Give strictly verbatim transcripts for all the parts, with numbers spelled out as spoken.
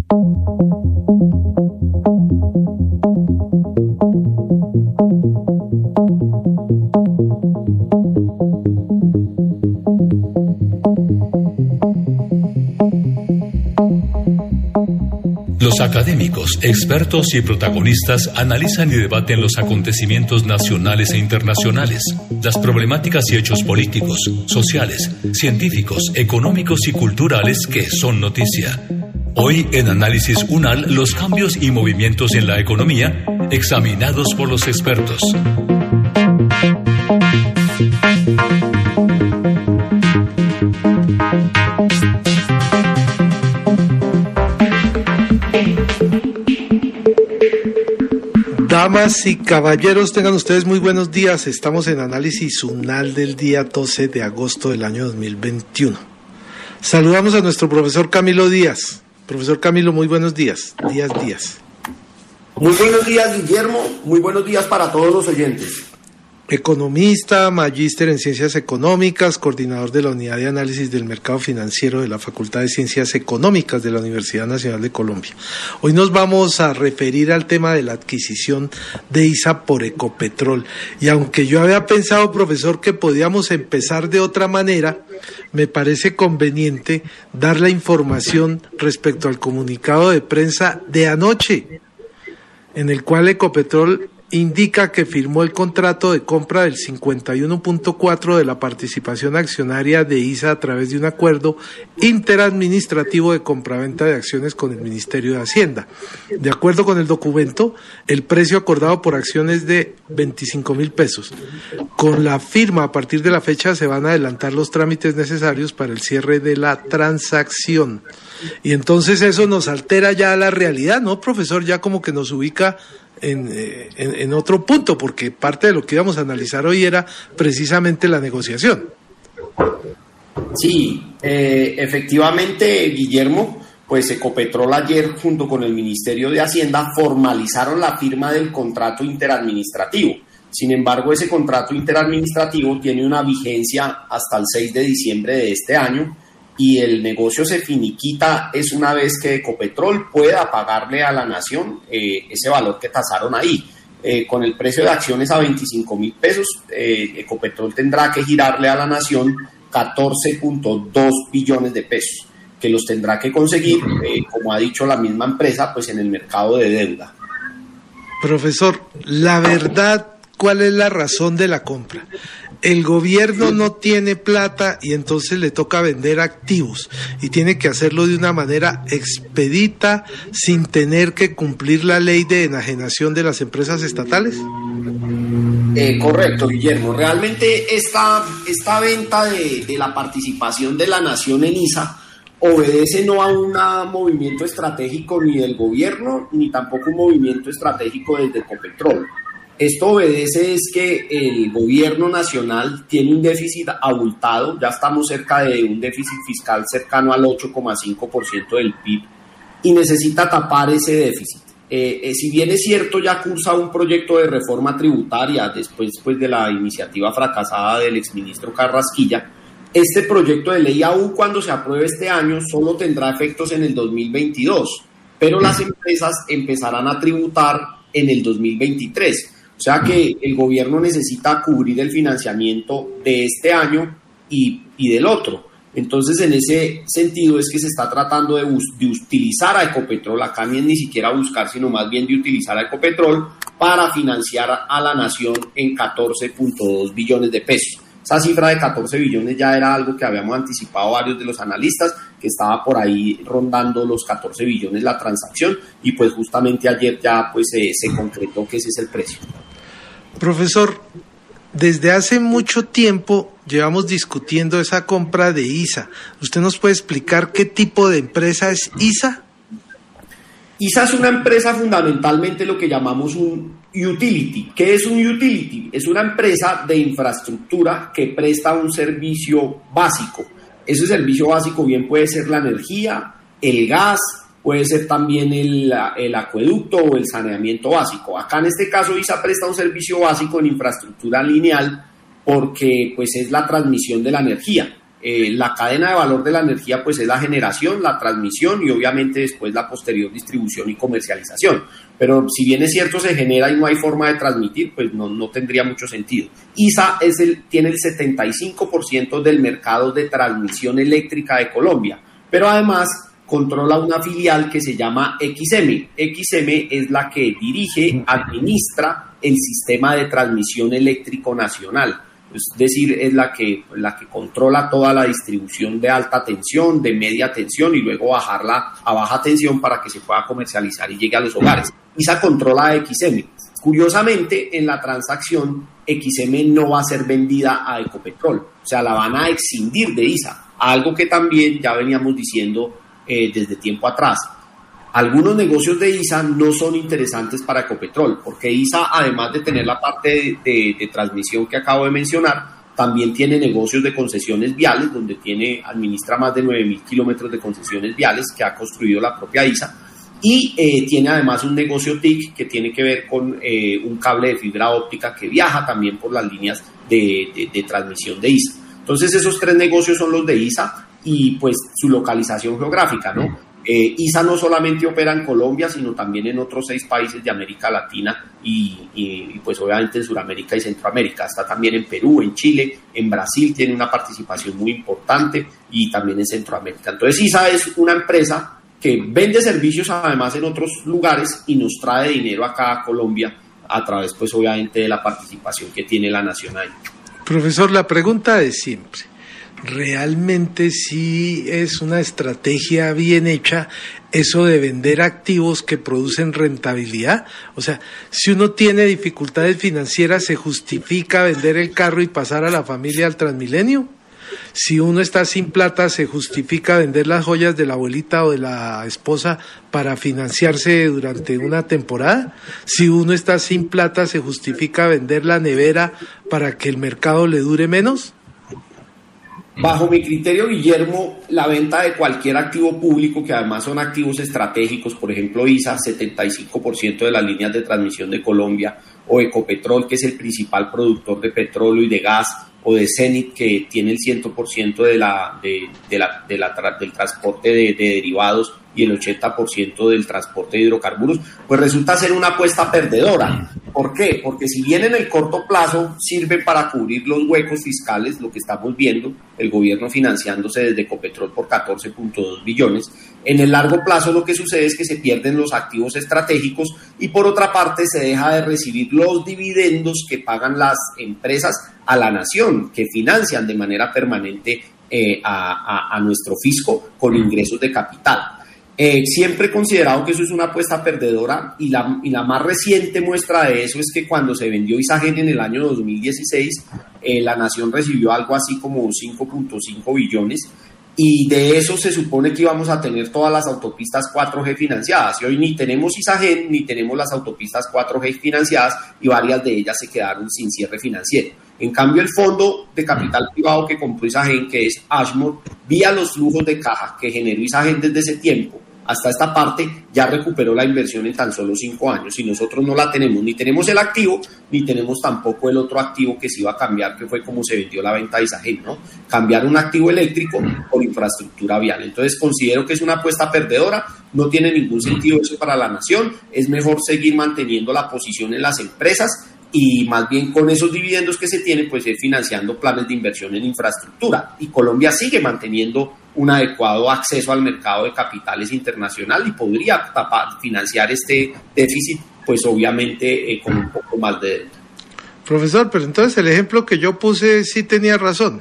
Los académicos, expertos y protagonistas analizan y debaten los acontecimientos nacionales e internacionales, las problemáticas y hechos políticos, sociales, científicos, económicos y culturales que son noticia. Hoy en Análisis UNAL, los cambios y movimientos en la economía, examinados por los expertos. Damas y caballeros, tengan ustedes muy buenos días. Estamos en Análisis UNAL del día doce de agosto del año dos mil veintiuno. Saludamos a nuestro profesor Camilo Díaz. Profesor Camilo, muy buenos días. Díaz Díaz. Muy buenos días, Guillermo. Muy buenos días para todos los oyentes. Economista, magíster en Ciencias Económicas, coordinador de la Unidad de Análisis del Mercado Financiero de la Facultad de Ciencias Económicas de la Universidad Nacional de Colombia. Hoy nos vamos a referir al tema de la adquisición de I S A por Ecopetrol. Y aunque yo había pensado, profesor, que podíamos empezar de otra manera, me parece conveniente dar la información respecto al comunicado de prensa de anoche, en el cual Ecopetrol indica que firmó el contrato de compra del cincuenta y uno punto cuatro de la participación accionaria de I S A a través de un acuerdo interadministrativo de compraventa de acciones con el Ministerio de Hacienda. De acuerdo con el documento, el precio acordado por acción es de veinticinco mil pesos. Con la firma, a partir de la fecha, se van a adelantar los trámites necesarios para el cierre de la transacción. Y entonces eso nos altera ya la realidad, ¿no, profesor? Ya como que nos ubica En, en, en otro punto, porque parte de lo que íbamos a analizar hoy era precisamente la negociación. Sí, eh, efectivamente, Guillermo, pues Ecopetrol ayer junto con el Ministerio de Hacienda formalizaron la firma del contrato interadministrativo. Sin embargo, ese contrato interadministrativo tiene una vigencia hasta el seis de diciembre de este año, y el negocio se finiquita es una vez que Ecopetrol pueda pagarle a la nación eh, ese valor que tasaron ahí. Eh, con el precio de acciones a veinticinco mil pesos, eh, Ecopetrol tendrá que girarle a la nación catorce punto dos billones de pesos, que los tendrá que conseguir, eh, como ha dicho la misma empresa, pues en el mercado de deuda. Profesor, la verdad, ¿cuál es la razón de la compra? El gobierno no tiene plata y entonces le toca vender activos y tiene que hacerlo de una manera expedita sin tener que cumplir la ley de enajenación de las empresas estatales. Eh, correcto, Guillermo. Realmente esta, esta venta de, de la participación de la nación en I S A obedece no a un movimiento estratégico ni del gobierno ni tampoco un movimiento estratégico desde Ecopetrol. Esto obedece es que el gobierno nacional tiene un déficit abultado, ya estamos cerca de un déficit fiscal cercano al ocho coma cinco por ciento del P I B y necesita tapar ese déficit. Eh, eh, si bien es cierto, ya cursa un proyecto de reforma tributaria después pues, de la iniciativa fracasada del exministro Carrasquilla, este proyecto de ley aún cuando se apruebe este año solo tendrá efectos en el dos mil veintidós, pero las empresas empezarán a tributar en el dos mil veintitrés. O sea que el gobierno necesita cubrir el financiamiento de este año y, y del otro. Entonces, en ese sentido es que se está tratando de, de utilizar a Ecopetrol, acá ni, ni siquiera buscar, sino más bien de utilizar a Ecopetrol para financiar a la nación en catorce punto dos billones de pesos. Esa cifra de catorce billones ya era algo que habíamos anticipado varios de los analistas, que estaba por ahí rondando los catorce billones la transacción, y pues justamente ayer ya pues se, se concretó que ese es el precio. Profesor, desde hace mucho tiempo llevamos discutiendo esa compra de I S A. ¿Usted nos puede explicar qué tipo de empresa es I S A? I S A es una empresa fundamentalmente lo que llamamos un utility. ¿Qué es un utility? Es una empresa de infraestructura que presta un servicio básico. Ese servicio básico bien puede ser la energía, el gas, puede ser también el, el acueducto o el saneamiento básico. Acá en este caso I S A presta un servicio básico en infraestructura lineal porque pues es la transmisión de la energía. Eh, la cadena de valor de la energía pues es la generación, la transmisión y obviamente después la posterior distribución y comercialización. Pero si bien es cierto se genera y no hay forma de transmitir, pues no, no tendría mucho sentido. I S A es el, tiene el setenta y cinco por ciento del mercado de transmisión eléctrica de Colombia, pero además controla una filial que se llama X M. X M es la que dirige, administra el sistema de transmisión eléctrico nacional. Es decir, es la que, la que controla toda la distribución de alta tensión, de media tensión y luego bajarla a baja tensión para que se pueda comercializar y llegue a los hogares. I S A controla a X M. Curiosamente, en la transacción, X M no va a ser vendida a Ecopetrol, o sea, la van a excindir de I S A, algo que también ya veníamos diciendo eh, desde tiempo atrás. Algunos negocios de I S A no son interesantes para Ecopetrol, porque I S A, además de tener la parte de, de, de transmisión que acabo de mencionar, también tiene negocios de concesiones viales, donde tiene, administra más de nueve mil kilómetros de concesiones viales que ha construido la propia I S A, y eh, tiene además un negocio T I C que tiene que ver con eh, un cable de fibra óptica que viaja también por las líneas de, de, de transmisión de I S A. Entonces esos tres negocios son los de I S A y pues su localización geográfica, ¿no? Eh, I S A no solamente opera en Colombia, sino también en otros seis países de América Latina y, y, y pues obviamente en Sudamérica y Centroamérica. Está también en Perú, en Chile, en Brasil tiene una participación muy importante y también en Centroamérica. Entonces I S A es una empresa que vende servicios además en otros lugares y nos trae dinero acá a Colombia a través pues obviamente de la participación que tiene la nación ahí. Profesor, la pregunta de siempre. ¿Realmente sí es una estrategia bien hecha eso de vender activos que producen rentabilidad? O sea, si uno tiene dificultades financieras, ¿se justifica vender el carro y pasar a la familia al Transmilenio? Si uno está sin plata, ¿se justifica vender las joyas de la abuelita o de la esposa para financiarse durante una temporada? Si uno está sin plata, ¿se justifica vender la nevera para que el mercado le dure menos? Bajo mi criterio, Guillermo, la venta de cualquier activo público, que además son activos estratégicos, por ejemplo I S A, setenta y cinco por ciento de las líneas de transmisión de Colombia, o Ecopetrol, que es el principal productor de petróleo y de gas, o de Cenit, que tiene el cien por ciento de la, de, de la, de la, del transporte de, de derivados y el ochenta por ciento del transporte de hidrocarburos, pues resulta ser una apuesta perdedora. ¿Por qué? Porque si bien en el corto plazo sirve para cubrir los huecos fiscales, lo que estamos viendo, el gobierno financiándose desde Ecopetrol por catorce punto dos billones, en el largo plazo lo que sucede es que se pierden los activos estratégicos y por otra parte se deja de recibir los dividendos que pagan las empresas a la nación, que financian de manera permanente eh, a, a, a nuestro fisco con ingresos de capital. Eh, siempre he considerado que eso es una apuesta perdedora y la, y la más reciente muestra de eso es que cuando se vendió Isagen en el año dos mil dieciséis, eh, la nación recibió algo así como cinco punto cinco billones y de eso se supone que íbamos a tener todas las autopistas cuatro G financiadas y hoy ni tenemos Isagen ni tenemos las autopistas cuatro G financiadas y varias de ellas se quedaron sin cierre financiero. En cambio, el fondo de capital privado que compró Isagen, que es Ashmore, vía los flujos de caja que generó Isagen desde ese tiempo, hasta esta parte ya recuperó la inversión en tan solo cinco años y nosotros no la tenemos, ni tenemos el activo, ni tenemos tampoco el otro activo que se iba a cambiar, que fue como se vendió la venta de Isagen, ¿no? Cambiar un activo eléctrico por infraestructura vial. Entonces considero que es una apuesta perdedora, no tiene ningún sentido eso para la nación, es mejor seguir manteniendo la posición en las empresas y más bien con esos dividendos que se tienen, pues ir financiando planes de inversión en infraestructura. Y Colombia sigue manteniendo un adecuado acceso al mercado de capitales internacional y podría tapar, financiar este déficit, pues obviamente eh, con un poco más de deuda. Profesor, pero entonces el ejemplo que yo puse sí tenía razón.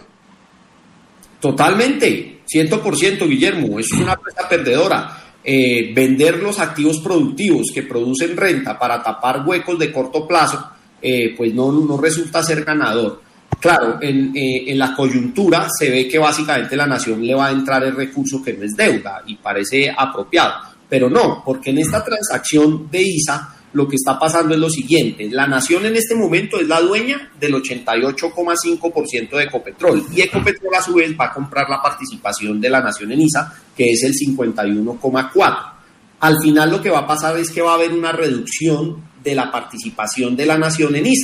Totalmente, cien por ciento, Guillermo, es una apuesta perdedora. Eh, vender los activos productivos que producen renta para tapar huecos de corto plazo, Eh, pues no, no resulta ser ganador. Claro, en, eh, en la coyuntura se ve que básicamente la nación le va a entrar el recurso que no es deuda y parece apropiado, pero no, porque en esta transacción de I S A lo que está pasando es lo siguiente: la nación en este momento es la dueña del ochenta y ocho coma cinco por ciento de Ecopetrol y Ecopetrol a su vez va a comprar la participación de la nación en I S A, que es el cincuenta y uno coma cuatro por ciento. Al final lo que va a pasar es que va a haber una reducción de la participación de la nación en I S A.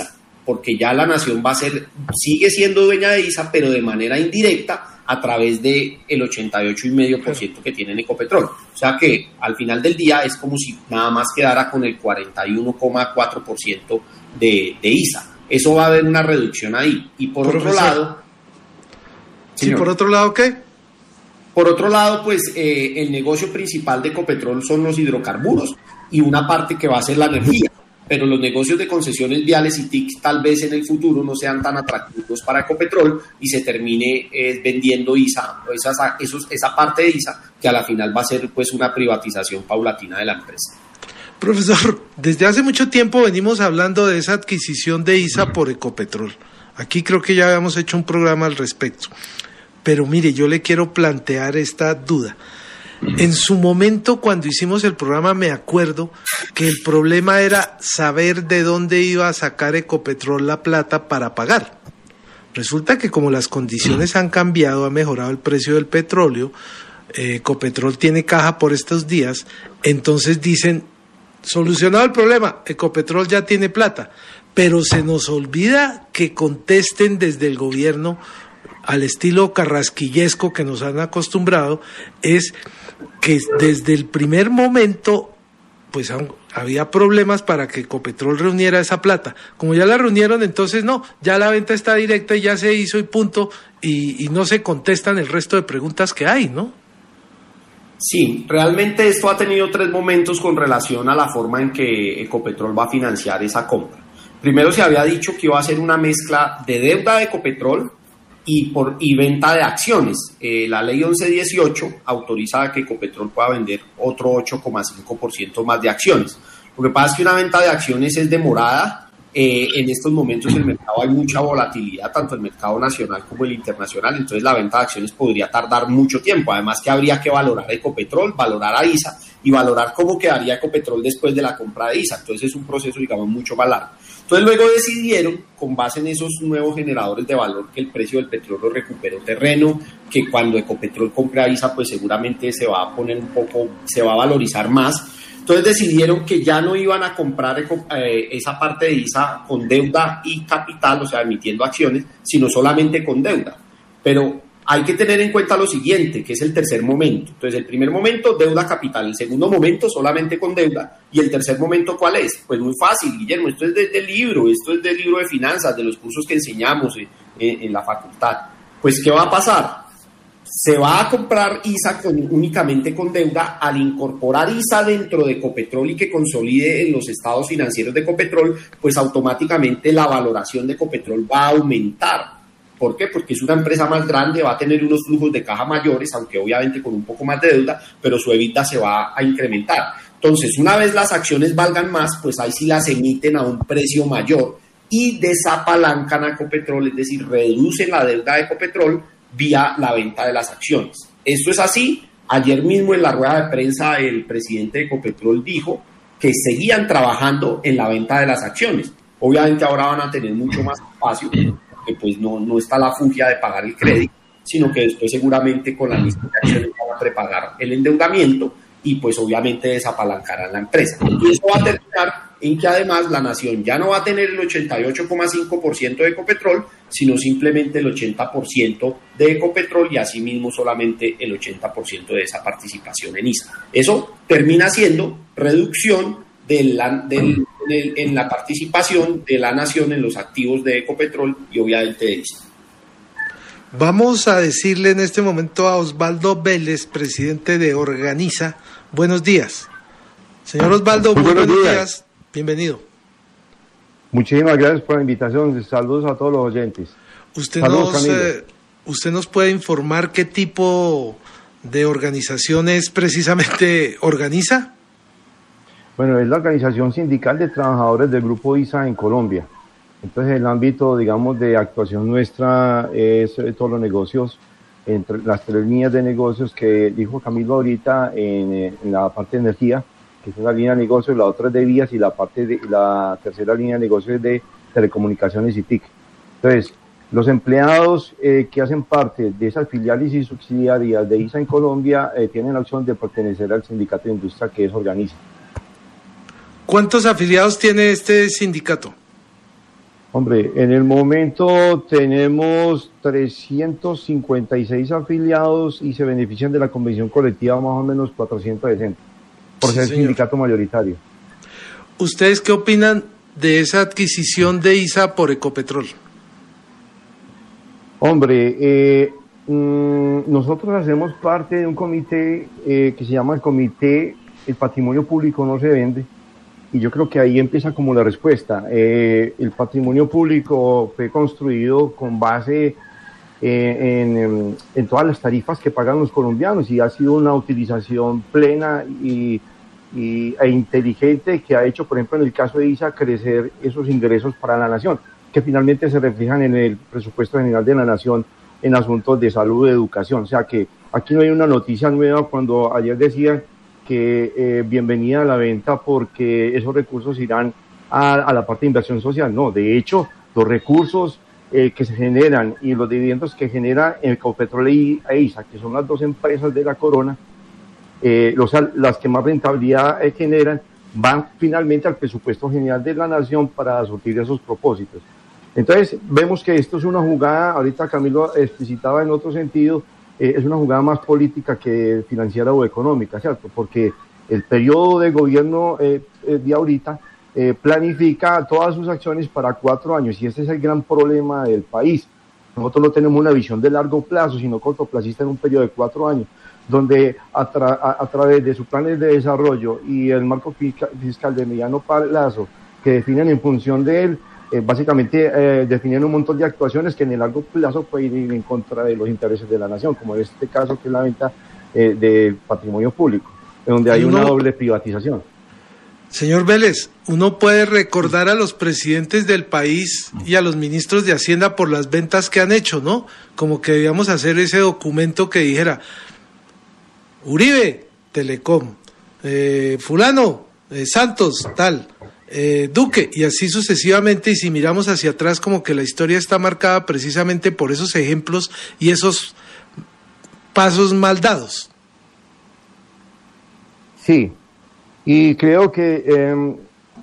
porque ya la nación va a ser, sigue siendo dueña de ISA, pero de manera indirecta a través del ochenta y ocho coma cinco por ciento que tiene en Ecopetrol. O sea que al final del día es como si nada más quedara con el cuarenta y uno coma cuatro por ciento de, de ISA. Eso va a haber una reducción ahí. Y por Profesor. otro lado... ¿Sí, por otro lado qué? Por otro lado, pues eh, el negocio principal de Ecopetrol son los hidrocarburos y una parte que va a ser la energía. Pero los negocios de concesiones viales y T I C tal vez en el futuro no sean tan atractivos para Ecopetrol y se termine eh, vendiendo ISA, esa, esos, esa parte de ISA, que a la final va a ser pues una privatización paulatina de la empresa. Profesor, desde hace mucho tiempo venimos hablando de esa adquisición de ISA por Ecopetrol. Aquí creo que ya habíamos hecho un programa al respecto. Pero mire, yo le quiero plantear esta duda. En su momento, cuando hicimos el programa, me acuerdo que el problema era saber de dónde iba a sacar Ecopetrol la plata para pagar. Resulta que como las condiciones han cambiado, ha mejorado el precio del petróleo, eh, Ecopetrol tiene caja por estos días, entonces dicen, solucionado el problema, Ecopetrol ya tiene plata, pero se nos olvida que contesten desde el gobierno al estilo carrasquillesco que nos han acostumbrado, es que desde el primer momento pues había problemas para que Ecopetrol reuniera esa plata. Como ya la reunieron, entonces no, ya la venta está directa y ya se hizo y punto, y, y no se contestan el resto de preguntas que hay, ¿no? Sí, realmente esto ha tenido tres momentos con relación a la forma en que Ecopetrol va a financiar esa compra. Primero se había dicho que iba a ser una mezcla de deuda de Ecopetrol y por y venta de acciones. Eh, la ley once dieciocho autoriza que Ecopetrol pueda vender otro ocho coma cinco por ciento más de acciones. Lo que pasa es que una venta de acciones es demorada. Eh, en estos momentos en el mercado hay mucha volatilidad, tanto el mercado nacional como el internacional, entonces la venta de acciones podría tardar mucho tiempo. Además que habría que valorar Ecopetrol, valorar a ISA y valorar cómo quedaría Ecopetrol después de la compra de ISA. Entonces es un proceso, digamos, mucho más largo. Entonces luego decidieron, con base en esos nuevos generadores de valor, que el precio del petróleo recuperó terreno, que cuando Ecopetrol compre a ISA, pues seguramente se va a poner un poco, se va a valorizar más. Entonces decidieron que ya no iban a comprar eh, esa parte de ISA con deuda y capital, o sea, emitiendo acciones, sino solamente con deuda. Pero hay que tener en cuenta lo siguiente, que es el tercer momento. Entonces, el primer momento, deuda capital. El segundo momento, solamente con deuda. Y el tercer momento, ¿cuál es? Pues muy fácil, Guillermo. Esto es desde el libro, esto es del libro de finanzas, de los cursos que enseñamos en, en, en la facultad. Pues, ¿qué va a pasar? Se va a comprar ISA con, únicamente con deuda. Al incorporar ISA dentro de Ecopetrol y que consolide en los estados financieros de Ecopetrol, pues automáticamente la valoración de Ecopetrol va a aumentar. ¿Por qué? Porque es una empresa más grande, va a tener unos flujos de caja mayores, aunque obviamente con un poco más de deuda, pero su EBITDA se va a incrementar. Entonces, una vez las acciones valgan más, pues ahí sí las emiten a un precio mayor y desapalancan a Ecopetrol, es decir, reducen la deuda de Ecopetrol vía la venta de las acciones. Esto es así. Ayer mismo en la rueda de prensa el presidente de Ecopetrol dijo que seguían trabajando en la venta de las acciones. Obviamente ahora van a tener mucho más espacio, que pues no, no está la fugia de pagar el crédito, sino que después seguramente con la misma acciones van a prepagar el endeudamiento y pues obviamente desapalancarán la empresa. Y eso va a terminar en que además la nación ya no va a tener el ochenta y ocho coma cinco por ciento de Ecopetrol, sino simplemente el ochenta por ciento de Ecopetrol y asimismo solamente el ochenta por ciento de esa participación en ISA. Eso termina siendo reducción de la, del, del, en la participación de la nación en los activos de Ecopetrol y obviamente de ISA. Vamos a decirle en este momento a Osvaldo Vélez, presidente de Organiza. Buenos días. Señor Osvaldo, muy buenos, buenos días. días. Bienvenido. Muchísimas gracias por la invitación. Saludos a todos los oyentes. Usted, nos, eh, usted nos puede informar qué tipo de organización es precisamente Organiza. Bueno, es la organización sindical de trabajadores del Grupo ISA en Colombia. Entonces, el ámbito, digamos, de actuación nuestra es todos los negocios, entre las tres líneas de negocios que dijo Camilo ahorita en, en la parte de energía, que es una línea de negocios, la otra es de vías y la parte de la tercera línea de negocios es de telecomunicaciones y T I C. Entonces, los empleados eh, que hacen parte de esas filiales y subsidiarias de ISA en Colombia eh, tienen la opción de pertenecer al sindicato de industria que es Organiza. ¿Cuántos afiliados tiene este sindicato? Hombre, en el momento tenemos trescientos cincuenta y seis afiliados y se benefician de la convención colectiva más o menos cuatrocientos sesenta, por Sí, ser señor. sindicato mayoritario. ¿Ustedes qué opinan de esa adquisición de I S A por Ecopetrol? Hombre, eh, mmm, nosotros hacemos parte de un comité eh, que se llama el Comité El Patrimonio Público No Se Vende, y yo creo que ahí empieza como la respuesta. Eh, el patrimonio público fue construido con base eh, en, en todas las tarifas que pagan los colombianos y ha sido una utilización plena y, y, e inteligente que ha hecho, por ejemplo, en el caso de I S A, crecer esos ingresos para la nación, que finalmente se reflejan en el presupuesto general de la nación en asuntos de salud y educación. O sea que aquí no hay una noticia nueva cuando ayer decían que eh, bienvenida a la venta porque esos recursos irán a, a la parte de inversión social. No, de hecho, los recursos eh, que se generan y los dividendos que genera Ecopetrol y e I S A, que son las dos empresas de la corona, eh, los, las que más rentabilidad eh, generan, van finalmente al presupuesto general de la nación para surtir esos propósitos. Entonces, vemos que esto es una jugada, ahorita Camilo explicitaba en otro sentido, eh, es una jugada más política que financiera o económica, ¿cierto? Porque el periodo de gobierno eh, de ahorita eh, planifica todas sus acciones para cuatro años y este es el gran problema del país. Nosotros no tenemos una visión de largo plazo, sino cortoplacista en un periodo de cuatro años, donde a, tra a, a través de sus planes de desarrollo y el marco fiscal, fiscal de mediano plazo que definen en función de él, Eh, básicamente eh, definiendo un montón de actuaciones que en el largo plazo pueden ir en contra de los intereses de la nación, como en este caso que es la venta eh, de patrimonio público, donde hay uno, una doble privatización. Señor Vélez, uno puede recordar a los presidentes del país y a los ministros de Hacienda por las ventas que han hecho, ¿no? Como que debíamos hacer ese documento que dijera Uribe, Telecom, eh, fulano, eh, Santos, tal, Eh, Duque, y así sucesivamente, y si miramos hacia atrás como que la historia está marcada precisamente por esos ejemplos y esos pasos mal dados. Sí, y creo que eh,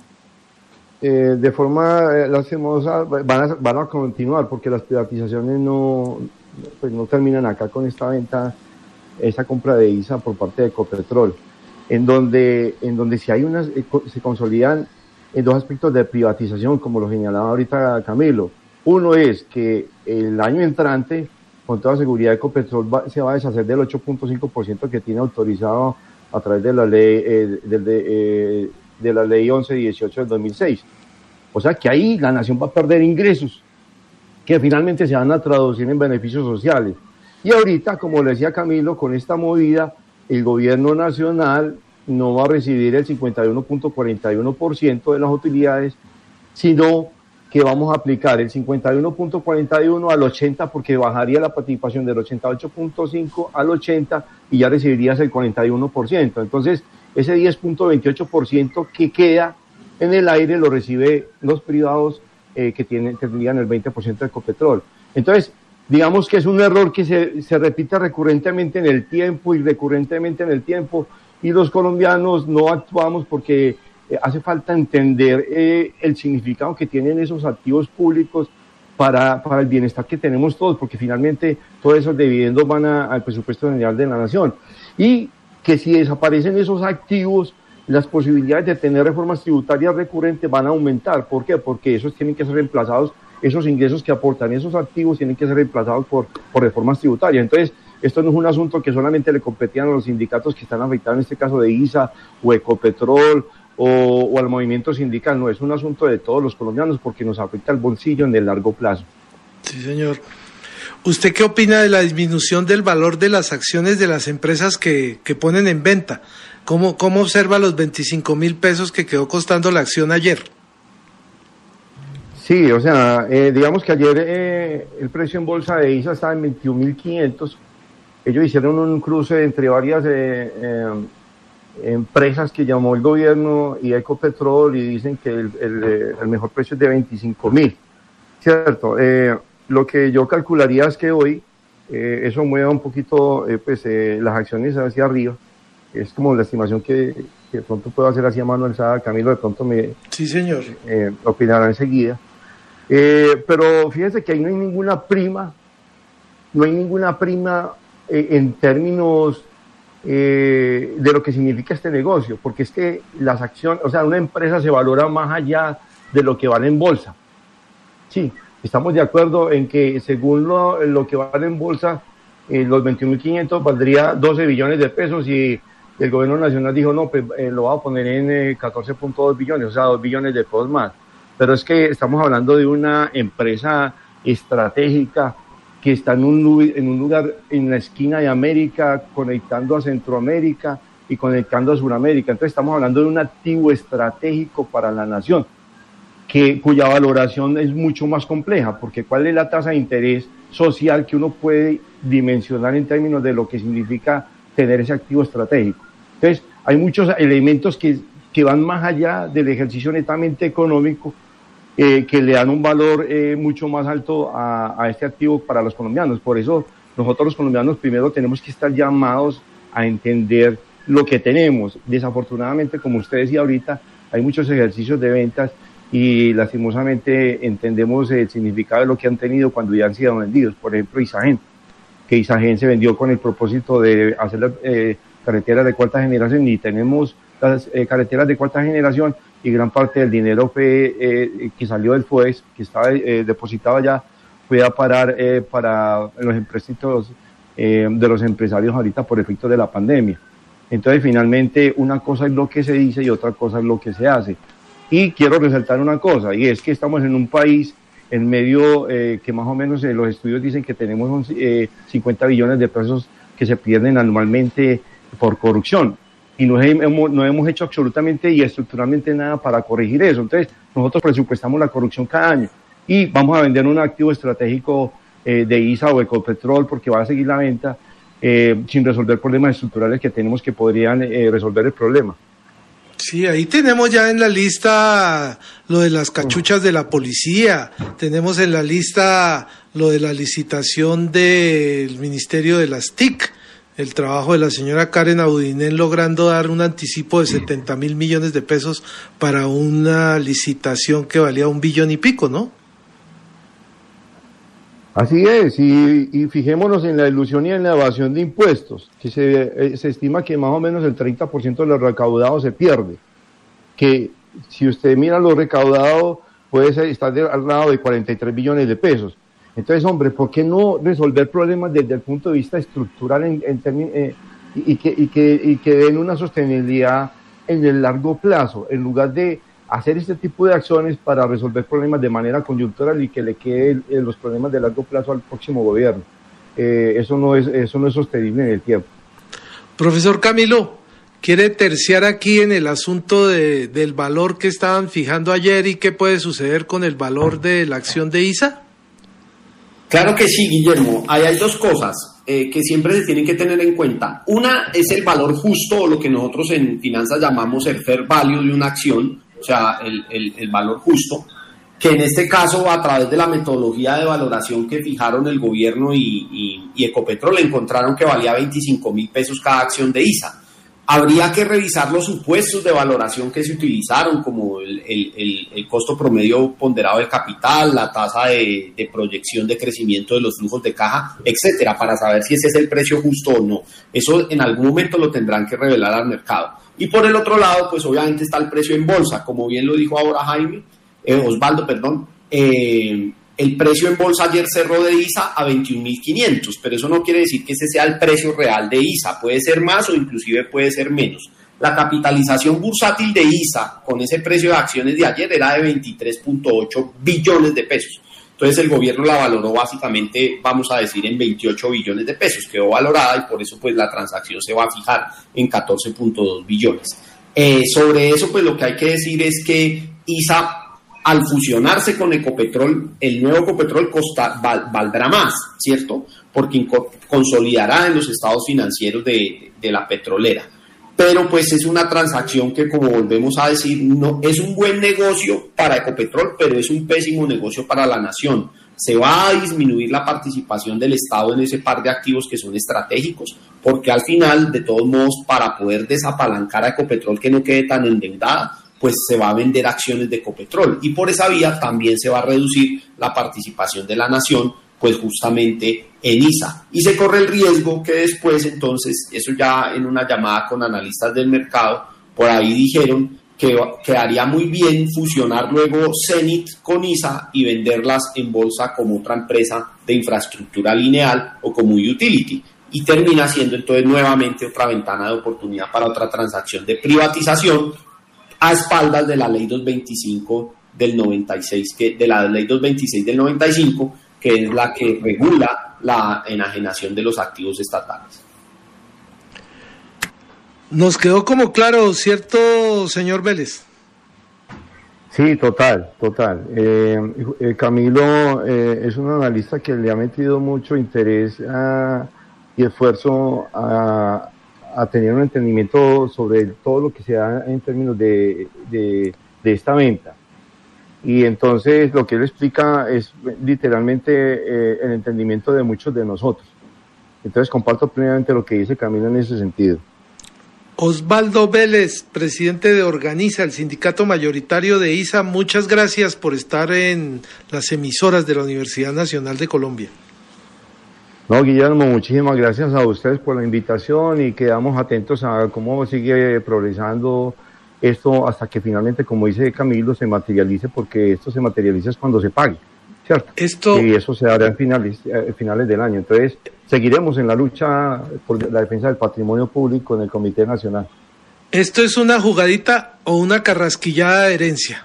eh, de forma eh, lastimosa van a, van a continuar porque las privatizaciones no, pues no terminan acá con esta venta, esta compra de I S A por parte de Ecopetrol, en donde, en donde si hay unas, eh, se consolidan en dos aspectos de privatización, como lo señalaba ahorita Camilo. Uno es que el año entrante, con toda seguridad, Ecopetrol va, se va a deshacer del ocho punto cinco por ciento que tiene autorizado a través de la ley eh, de, de, eh, de la ley once dieciocho del dos mil seis. O sea que ahí la nación va a perder ingresos que finalmente se van a traducir en beneficios sociales. Y ahorita, como le decía Camilo, con esta movida, el gobierno nacional no va a recibir el cincuenta y uno punto cuarenta y uno por ciento de las utilidades, sino que vamos a aplicar el cincuenta y uno punto cuarenta y uno al ochenta porque bajaría la participación del ochenta y ocho punto cinco al ochenta y ya recibirías el cuarenta y uno por ciento. Entonces, ese diez punto veintiocho por ciento que queda en el aire lo recibe los privados eh, que tienen, tendrían el veinte por ciento de Ecopetrol. Entonces, digamos que es un error que se, se repite recurrentemente en el tiempo y recurrentemente en el tiempo, y los colombianos no actuamos porque eh, hace falta entender eh, el significado que tienen esos activos públicos para, para el bienestar que tenemos todos, porque finalmente todos esos dividendos van a, al presupuesto general de la nación. Y que si desaparecen esos activos, las posibilidades de tener reformas tributarias recurrentes van a aumentar. ¿Por qué? Porque esos tienen que ser reemplazados, esos ingresos que aportan esos activos tienen que ser reemplazados por, por reformas tributarias. Entonces, esto no es un asunto que solamente le competían a los sindicatos que están afectados, en este caso de I S A o Ecopetrol o, o al movimiento sindical, no, es un asunto de todos los colombianos porque nos afecta el bolsillo en el largo plazo. Sí, señor. ¿Usted qué opina de la disminución del valor de las acciones de las empresas que, que ponen en venta? ¿Cómo, cómo observa los veinticinco mil pesos que quedó costando la acción ayer? Sí, o sea, eh, digamos que ayer eh, el precio en bolsa de I S A estaba en veintiún mil quinientos. Ellos hicieron un cruce entre varias eh, eh, empresas que llamó el gobierno y Ecopetrol y dicen que el, el, el mejor precio es de veinticinco mil, ¿cierto? Eh, lo que yo calcularía es que hoy eh, eso mueva un poquito eh, pues, eh, las acciones hacia arriba. Es como la estimación que, que de pronto puedo hacer hacia mano alzada. Camilo de pronto me sí, señor. Eh, opinará enseguida. Eh, pero fíjense que ahí no hay ninguna prima, no hay ninguna prima eh, en términos eh, de lo que significa este negocio, porque es que las acciones, o sea, una empresa se valora más allá de lo que vale en bolsa. Sí, estamos de acuerdo en que según lo, lo que vale en bolsa, eh, los veintiún mil quinientos valdría doce billones de pesos y el gobierno nacional dijo, no, pues eh, lo va a poner en eh, catorce punto dos billones, o sea, dos billones de pesos más. Pero es que estamos hablando de una empresa estratégica que está en un, en un lugar en la esquina de América, conectando a Centroamérica y conectando a Sudamérica. Entonces estamos hablando de un activo estratégico para la nación, que, cuya valoración es mucho más compleja, porque ¿cuál es la tasa de interés social que uno puede dimensionar en términos de lo que significa tener ese activo estratégico? Entonces, hay muchos elementos que, que van más allá del ejercicio netamente económico, eh, que le dan un valor eh, mucho más alto a, a este activo para los colombianos. Por eso, nosotros los colombianos primero tenemos que estar llamados a entender lo que tenemos. Desafortunadamente, como usted decía ahorita, hay muchos ejercicios de ventas y lastimosamente entendemos el significado de lo que han tenido cuando ya han sido vendidos. Por ejemplo, Isagen, que Isagen se vendió con el propósito de hacer la, eh, carreteras de cuarta generación, y tenemos las eh, carreteras de cuarta generación y gran parte del dinero fue, eh, que salió del FOES, que estaba eh, depositado allá, fue a parar eh, para los empréstitos eh, de los empresarios ahorita por efecto de la pandemia. Entonces, finalmente, una cosa es lo que se dice y otra cosa es lo que se hace. Y quiero resaltar una cosa, y es que estamos en un país en medio eh, que más o menos eh, los estudios dicen que tenemos eh, cincuenta billones de pesos que se pierden anualmente por corrupción, y no hemos, no hemos hecho absolutamente y estructuralmente nada para corregir eso. Entonces, nosotros presupuestamos la corrupción cada año y vamos a vender un activo estratégico eh, de I S A o Ecopetrol, porque va a seguir la venta eh, sin resolver problemas estructurales que tenemos que podrían eh, resolver el problema. Sí, ahí tenemos ya en la lista lo de las cachuchas de la policía, tenemos en la lista lo de la licitación del Ministerio de las T I C, el trabajo de la señora Karen Abudinen logrando dar un anticipo de setenta mil millones de pesos para una licitación que valía un billón y pico, ¿no? Así es, y, y fijémonos en la ilusión y en la evasión de impuestos, que se, eh, se estima que más o menos el treinta por ciento de lo recaudado se pierde, que si usted mira lo recaudado puede ser, estar de, al lado de cuarenta y tres billones de pesos. Entonces, hombre, ¿por qué no resolver problemas desde el punto de vista estructural en, en términos, eh, y, y, que, y, que, y que den una sostenibilidad en el largo plazo, en lugar de hacer este tipo de acciones para resolver problemas de manera coyuntural y que le queden eh, los problemas de largo plazo al próximo gobierno? Eh, eso no es, eso no es sostenible en el tiempo. Profesor Camilo, ¿quiere terciar aquí en el asunto de, del valor que estaban fijando ayer y qué puede suceder con el valor de la acción de I S A? Claro que sí, Guillermo. Ahí hay dos cosas eh, que siempre se tienen que tener en cuenta. Una es el valor justo, o lo que nosotros en finanzas llamamos el fair value de una acción, o sea, el, el, el valor justo, que en este caso, a través de la metodología de valoración que fijaron el gobierno y, y, y Ecopetrol, encontraron que valía veinticinco mil pesos cada acción de I S A. Habría que revisar los supuestos de valoración que se utilizaron, como el, el, el, el costo promedio ponderado del capital, la tasa de, de proyección de crecimiento de los flujos de caja, etcétera, para saber si ese es el precio justo o no. Eso en algún momento lo tendrán que revelar al mercado. Y por el otro lado, pues obviamente está el precio en bolsa, como bien lo dijo ahora Jaime, eh, Osvaldo, perdón, eh, el precio en bolsa ayer cerró de I S A a veintiún mil quinientos, pero eso no quiere decir que ese sea el precio real de I S A, puede ser más o inclusive puede ser menos. La capitalización bursátil de I S A con ese precio de acciones de ayer era de veintitrés punto ocho billones de pesos. Entonces el gobierno la valoró básicamente, vamos a decir, en veintiocho billones de pesos, quedó valorada y por eso pues la transacción se va a fijar en catorce punto dos billones. Eh, sobre eso pues lo que hay que decir es que I S A, al fusionarse con Ecopetrol, el nuevo Ecopetrol costa, val, valdrá más, ¿cierto? Porque consolidará en los estados financieros de, de la petrolera. Pero pues es una transacción que, como volvemos a decir, no es un buen negocio para Ecopetrol, pero es un pésimo negocio para la nación. Se va a disminuir la participación del Estado en ese par de activos que son estratégicos, porque al final, de todos modos, para poder desapalancar a Ecopetrol que no quede tan endeudada, pues se va a vender acciones de Ecopetrol, y por esa vía también se va a reducir la participación de la nación, pues justamente en I S A, y se corre el riesgo que después, entonces, eso ya en una llamada con analistas del mercado, por ahí dijeron que quedaría muy bien fusionar luego Cenit con I S A y venderlas en bolsa como otra empresa de infraestructura lineal o como utility, y termina siendo entonces nuevamente otra ventana de oportunidad para otra transacción de privatización a espaldas de la ley doscientos veinticinco del noventa y seis, que, de la ley doscientos veintiséis del noventa y cinco, que es la que regula la enajenación de los activos estatales. Nos quedó como claro, ¿cierto, señor Vélez? Sí, total, total. Eh, eh, Camilo eh, es un analista que le ha metido mucho interés a, y esfuerzo a, a tener un entendimiento sobre todo lo que se da en términos de, de, de esta venta. Y entonces lo que él explica es literalmente eh, el entendimiento de muchos de nosotros. Entonces comparto plenamente lo que dice Camilo en ese sentido. Osvaldo Vélez, presidente de Organiza, el sindicato mayoritario de I S A, muchas gracias por estar en las emisoras de la Universidad Nacional de Colombia. No, Guillermo, muchísimas gracias a ustedes por la invitación y quedamos atentos a cómo sigue progresando esto hasta que finalmente, como dice Camilo, se materialice, porque esto se materializa es cuando se pague, ¿cierto? Esto... Y eso se hará en finales, eh, finales del año. Entonces, seguiremos en la lucha por la defensa del patrimonio público en el Comité Nacional. ¿Esto es una jugadita o una carrasquillada de herencia?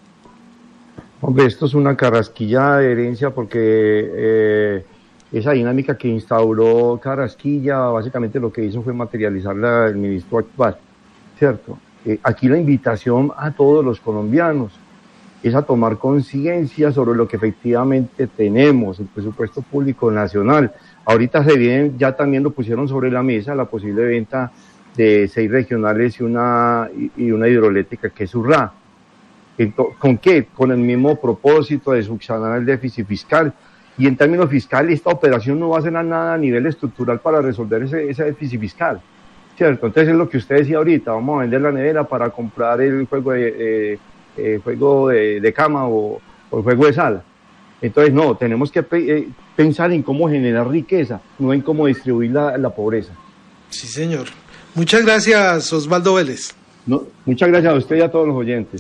Hombre, esto es una carrasquillada de herencia porque eh, esa dinámica que instauró Carrasquilla, básicamente lo que hizo fue materializarla el ministro actual, ¿cierto? Eh, aquí la invitación a todos los colombianos es a tomar conciencia sobre lo que efectivamente tenemos, el presupuesto público nacional. Ahorita se vienen, ya también lo pusieron sobre la mesa, la posible venta de seis regionales y una, y una hidroeléctrica que es Urrá. ¿Con qué? Con el mismo propósito de subsanar el déficit fiscal. Y en términos fiscales, esta operación no va a hacer nada a nivel estructural para resolver ese, ese déficit fiscal, ¿cierto? Entonces es lo que usted decía ahorita, vamos a vender la nevera para comprar el juego de, eh, eh, juego de, de cama o, o el juego de sala. Entonces no, tenemos que pe- eh, pensar en cómo generar riqueza, no en cómo distribuir la, la pobreza. Sí, señor. Muchas gracias, Osvaldo Vélez. No, muchas gracias a usted y a todos los oyentes.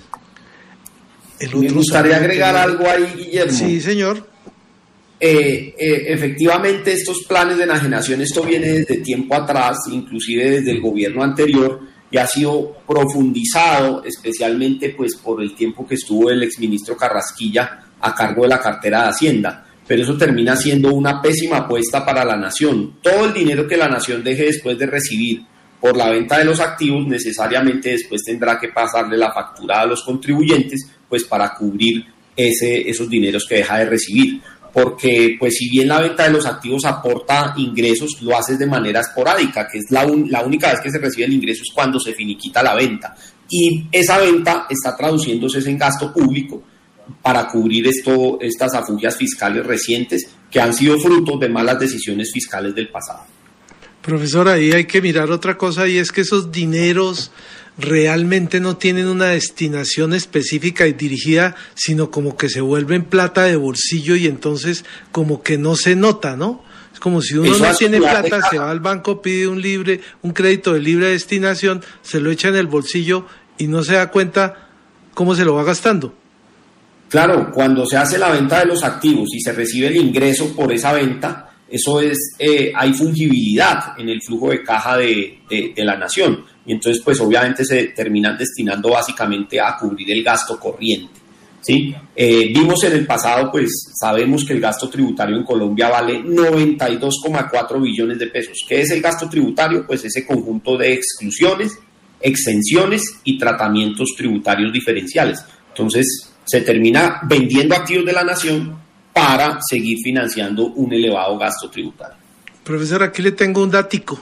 El otro Me gustaría agregar que... algo ahí, Guillermo. Sí, señor. Eh, eh, efectivamente, estos planes de enajenación, esto viene desde tiempo atrás, inclusive desde el gobierno anterior, y ha sido profundizado, especialmente pues por el tiempo que estuvo el exministro Carrasquilla a cargo de la cartera de Hacienda. Pero eso termina siendo una pésima apuesta para la nación. Todo el dinero que la nación deje después de recibir por la venta de los activos, necesariamente después tendrá que pasarle la factura a los contribuyentes, pues para cubrir ese, esos dineros que deja de recibir. Porque pues si bien la venta de los activos aporta ingresos, lo haces de manera esporádica, que es la, un, la única vez que se recibe el ingreso es cuando se finiquita la venta. Y esa venta está traduciéndose en gasto público para cubrir esto, estas afugias fiscales recientes que han sido fruto de malas decisiones fiscales del pasado. Profesor, ahí hay que mirar otra cosa, y es que esos dineros realmente no tienen una destinación específica y dirigida, sino como que se vuelven plata de bolsillo y entonces como que no se nota, ¿no? Es como si uno no tiene plata, se va al banco, pide un libre, un crédito de libre destinación, se lo echa en el bolsillo y no se da cuenta cómo se lo va gastando. Claro, cuando se hace la venta de los activos y se recibe el ingreso por esa venta, eso es, eh, hay fungibilidad en el flujo de caja de, de, de la nación, y entonces pues obviamente se terminan destinando básicamente a cubrir el gasto corriente, ¿sí? Eh, vimos en el pasado, pues sabemos que el gasto tributario en Colombia vale noventa y dos coma cuatro billones de pesos. ¿Qué es el gasto tributario? Pues ese conjunto de exclusiones, exenciones y tratamientos tributarios diferenciales. Entonces se termina vendiendo activos de la nación para seguir financiando un elevado gasto tributario. Profesor, aquí le tengo un datico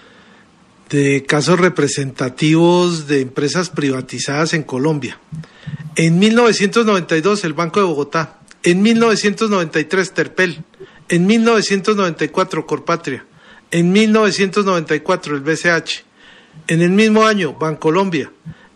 de casos representativos de empresas privatizadas en Colombia. En mil novecientos noventa y dos el Banco de Bogotá, en mil novecientos noventa y tres Terpel, en mil novecientos noventa y cuatro Corpatria, en mil novecientos noventa y cuatro el B C H, en el mismo año Bancolombia,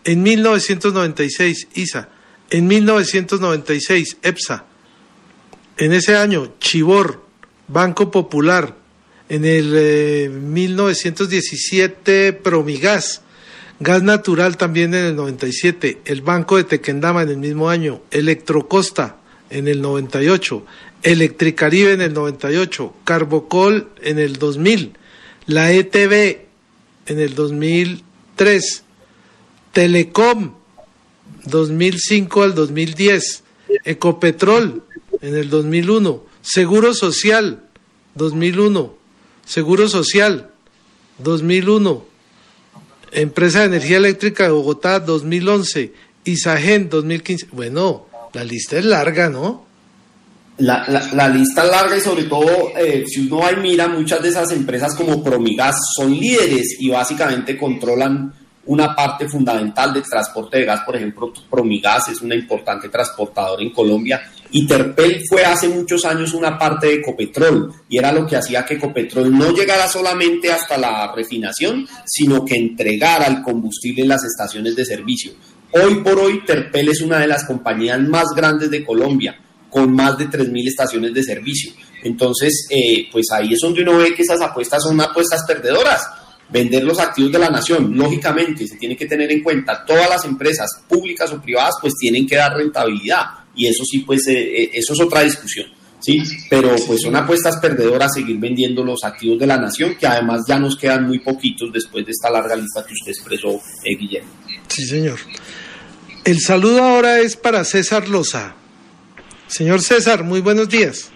En mil novecientos noventa y seis, I S A. En mil novecientos noventa y seis, EPSA. En ese año, Chivor, Banco Popular. En el eh, mil novecientos diecisiete, Promigas. Gas Natural también en el noventa y siete. El Banco de Tequendama en el mismo año. Electrocosta en el noventa y ocho. Electricaribe en el noventa y ocho. Carbocol en el dos mil. La E T B en el dos mil tres. Telecom dos mil cinco al dos mil diez. Ecopetrol en el dos mil uno. Seguro Social dos mil uno. Seguro Social dos mil uno. Empresa de Energía Eléctrica de Bogotá dos mil once. Isagen dos mil quince. Bueno, la lista es larga, ¿no? La, la, la lista es larga y sobre todo, eh, si uno ahí mira, muchas de esas empresas como Promigas son líderes y básicamente controlan una parte fundamental del transporte de gas. Por ejemplo, Promigas es una importante transportadora en Colombia y Terpel fue hace muchos años una parte de Ecopetrol y era lo que hacía que Ecopetrol no llegara solamente hasta la refinación, sino que entregara el combustible en las estaciones de servicio. Hoy por hoy Terpel es una de las compañías más grandes de Colombia, con más de tres mil estaciones de servicio. Entonces, eh, pues ahí es donde uno ve que esas apuestas son apuestas perdedoras. Vender los activos de la nación, lógicamente, se tiene que tener en cuenta, todas las empresas públicas o privadas, pues tienen que dar rentabilidad, y eso sí, pues, eh, eso es otra discusión, ¿sí? Pero, pues, son apuestas perdedoras seguir vendiendo los activos de la nación, que además ya nos quedan muy poquitos después de esta larga lista que usted expresó, eh, Guillermo. Sí, señor. El saludo ahora es para César Loza. Señor César, muy buenos días.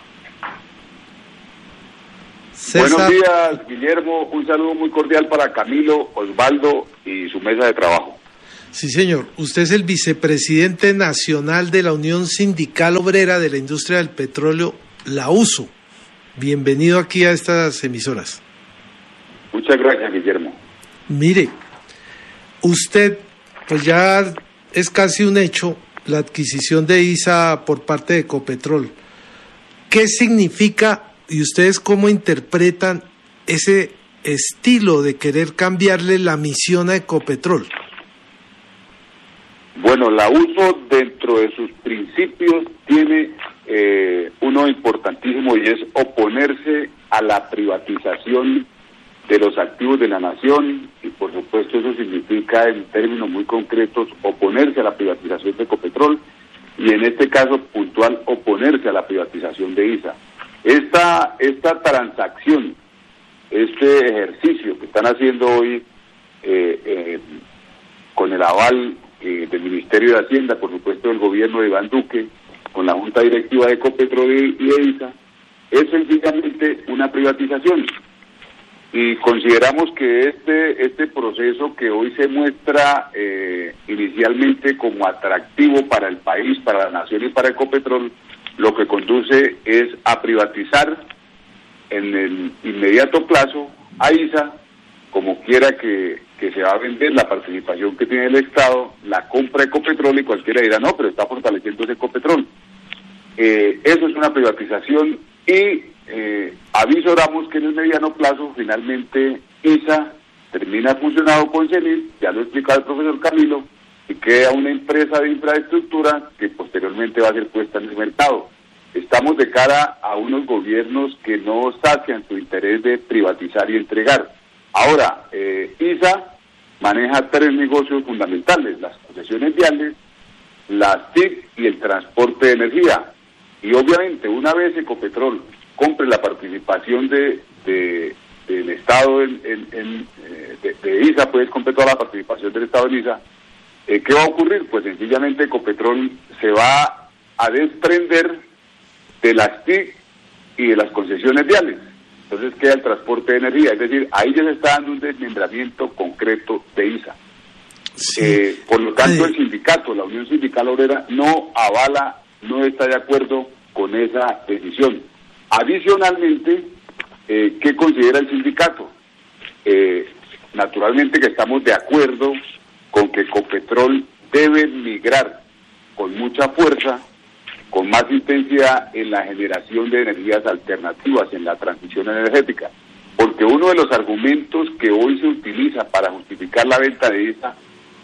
César. Buenos días, Guillermo. Un saludo muy cordial para Camilo, Osvaldo y su mesa de trabajo. Sí, señor. Usted es el vicepresidente nacional de la Unión Sindical Obrera de la Industria del Petróleo, la U S O. Bienvenido aquí a estas emisoras. Muchas gracias, Guillermo. Mire, usted, pues ya es casi un hecho la adquisición de I S A por parte de Ecopetrol. ¿Qué significa y ustedes cómo interpretan ese estilo de querer cambiarle la misión a Ecopetrol? Bueno, la U S O dentro de sus principios tiene eh, uno importantísimo y es oponerse a la privatización de los activos de la nación y por supuesto eso significa en términos muy concretos oponerse a la privatización de Ecopetrol y en este caso puntual oponerse a la privatización de I S A. Esta, esta transacción, este ejercicio que están haciendo hoy eh, eh, con el aval eh, del Ministerio de Hacienda, por supuesto del gobierno de Iván Duque, con la Junta Directiva de Ecopetrol y de I S A, es sencillamente una privatización. Y consideramos que este, este proceso que hoy se muestra eh, inicialmente como atractivo para el país, para la nación y para Ecopetrol, lo que conduce es a privatizar en el inmediato plazo a I S A, como quiera que, que se va a vender la participación que tiene el Estado, la compra de Ecopetrol y cualquiera dirá, no, pero está fortaleciéndose Ecopetrol. Eh, eso es una privatización y eh, avisoramos que en el mediano plazo finalmente I S A termina funcionando con CENIL, ya lo ha explicado el profesor Camilo, y queda una empresa de infraestructura que posteriormente va a ser puesta en el mercado. Estamos de cara a unos gobiernos que no sacian su interés de privatizar y entregar. Ahora, eh, I S A maneja tres negocios fundamentales, las concesiones viales, las T I C y el transporte de energía. Y obviamente una vez Ecopetrol compre la participación de, de del Estado en, en, en de, de I S A, pues compre toda la participación del Estado en I S A, Eh, ¿qué va a ocurrir? Pues sencillamente Ecopetrol se va a desprender de las T I C y de las concesiones viales. Entonces queda el transporte de energía, es decir, ahí ya se está dando un desmembramiento concreto de I S A. Sí. Eh, por lo tanto, el sindicato, la Unión Sindical Obrera, no avala, no está de acuerdo con esa decisión. Adicionalmente, eh, ¿qué considera el sindicato? Eh, naturalmente que estamos de acuerdo con que Ecopetrol debe migrar con mucha fuerza, con más intensidad en la generación de energías alternativas, en la transición energética, porque uno de los argumentos que hoy se utiliza para justificar la venta de esa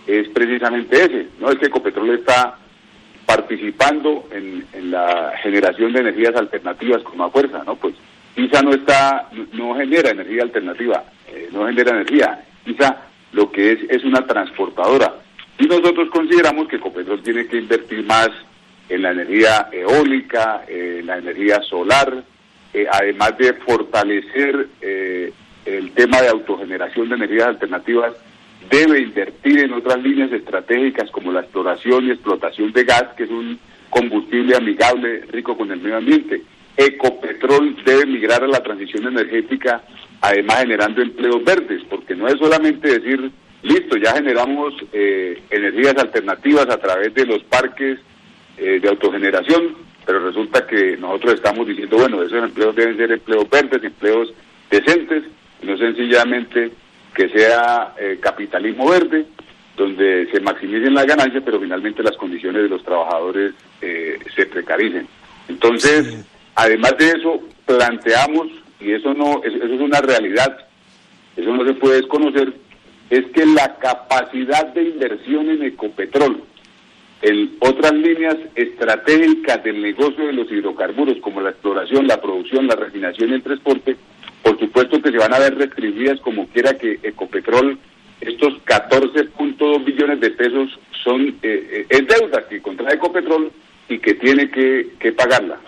es precisamente ese, no es que Ecopetrol está participando en, en la generación de energías alternativas con más fuerza, ¿no? Pues I S A no está, no genera energía alternativa, eh, no genera energía. I S A lo que es es una transportadora. Y nosotros consideramos que Ecopetrol tiene que invertir más en la energía eólica, en la energía solar, eh, además de fortalecer eh, el tema de autogeneración de energías alternativas, debe invertir en otras líneas estratégicas como la exploración y explotación de gas, que es un combustible amigable, rico con el medio ambiente. Ecopetrol debe migrar a la transición energética, además generando empleos verdes, porque no es solamente decir, listo, ya generamos eh, energías alternativas a través de los parques eh, de autogeneración, pero resulta que nosotros estamos diciendo, bueno, esos empleos deben ser empleos verdes, empleos decentes, y no sencillamente que sea eh, capitalismo verde, donde se maximicen las ganancias, pero finalmente las condiciones de los trabajadores eh, se precaricen. Entonces, sí. Además de eso, planteamos, y eso no, eso, eso es una realidad, eso no se puede desconocer, es que la capacidad de inversión en Ecopetrol, en otras líneas estratégicas del negocio de los hidrocarburos, como la exploración, la producción, la refinación y el transporte, por supuesto que se van a ver restringidas como quiera que Ecopetrol, estos catorce punto dos billones de pesos son eh, eh, es deuda que contrae Ecopetrol y que tiene que, que pagarla.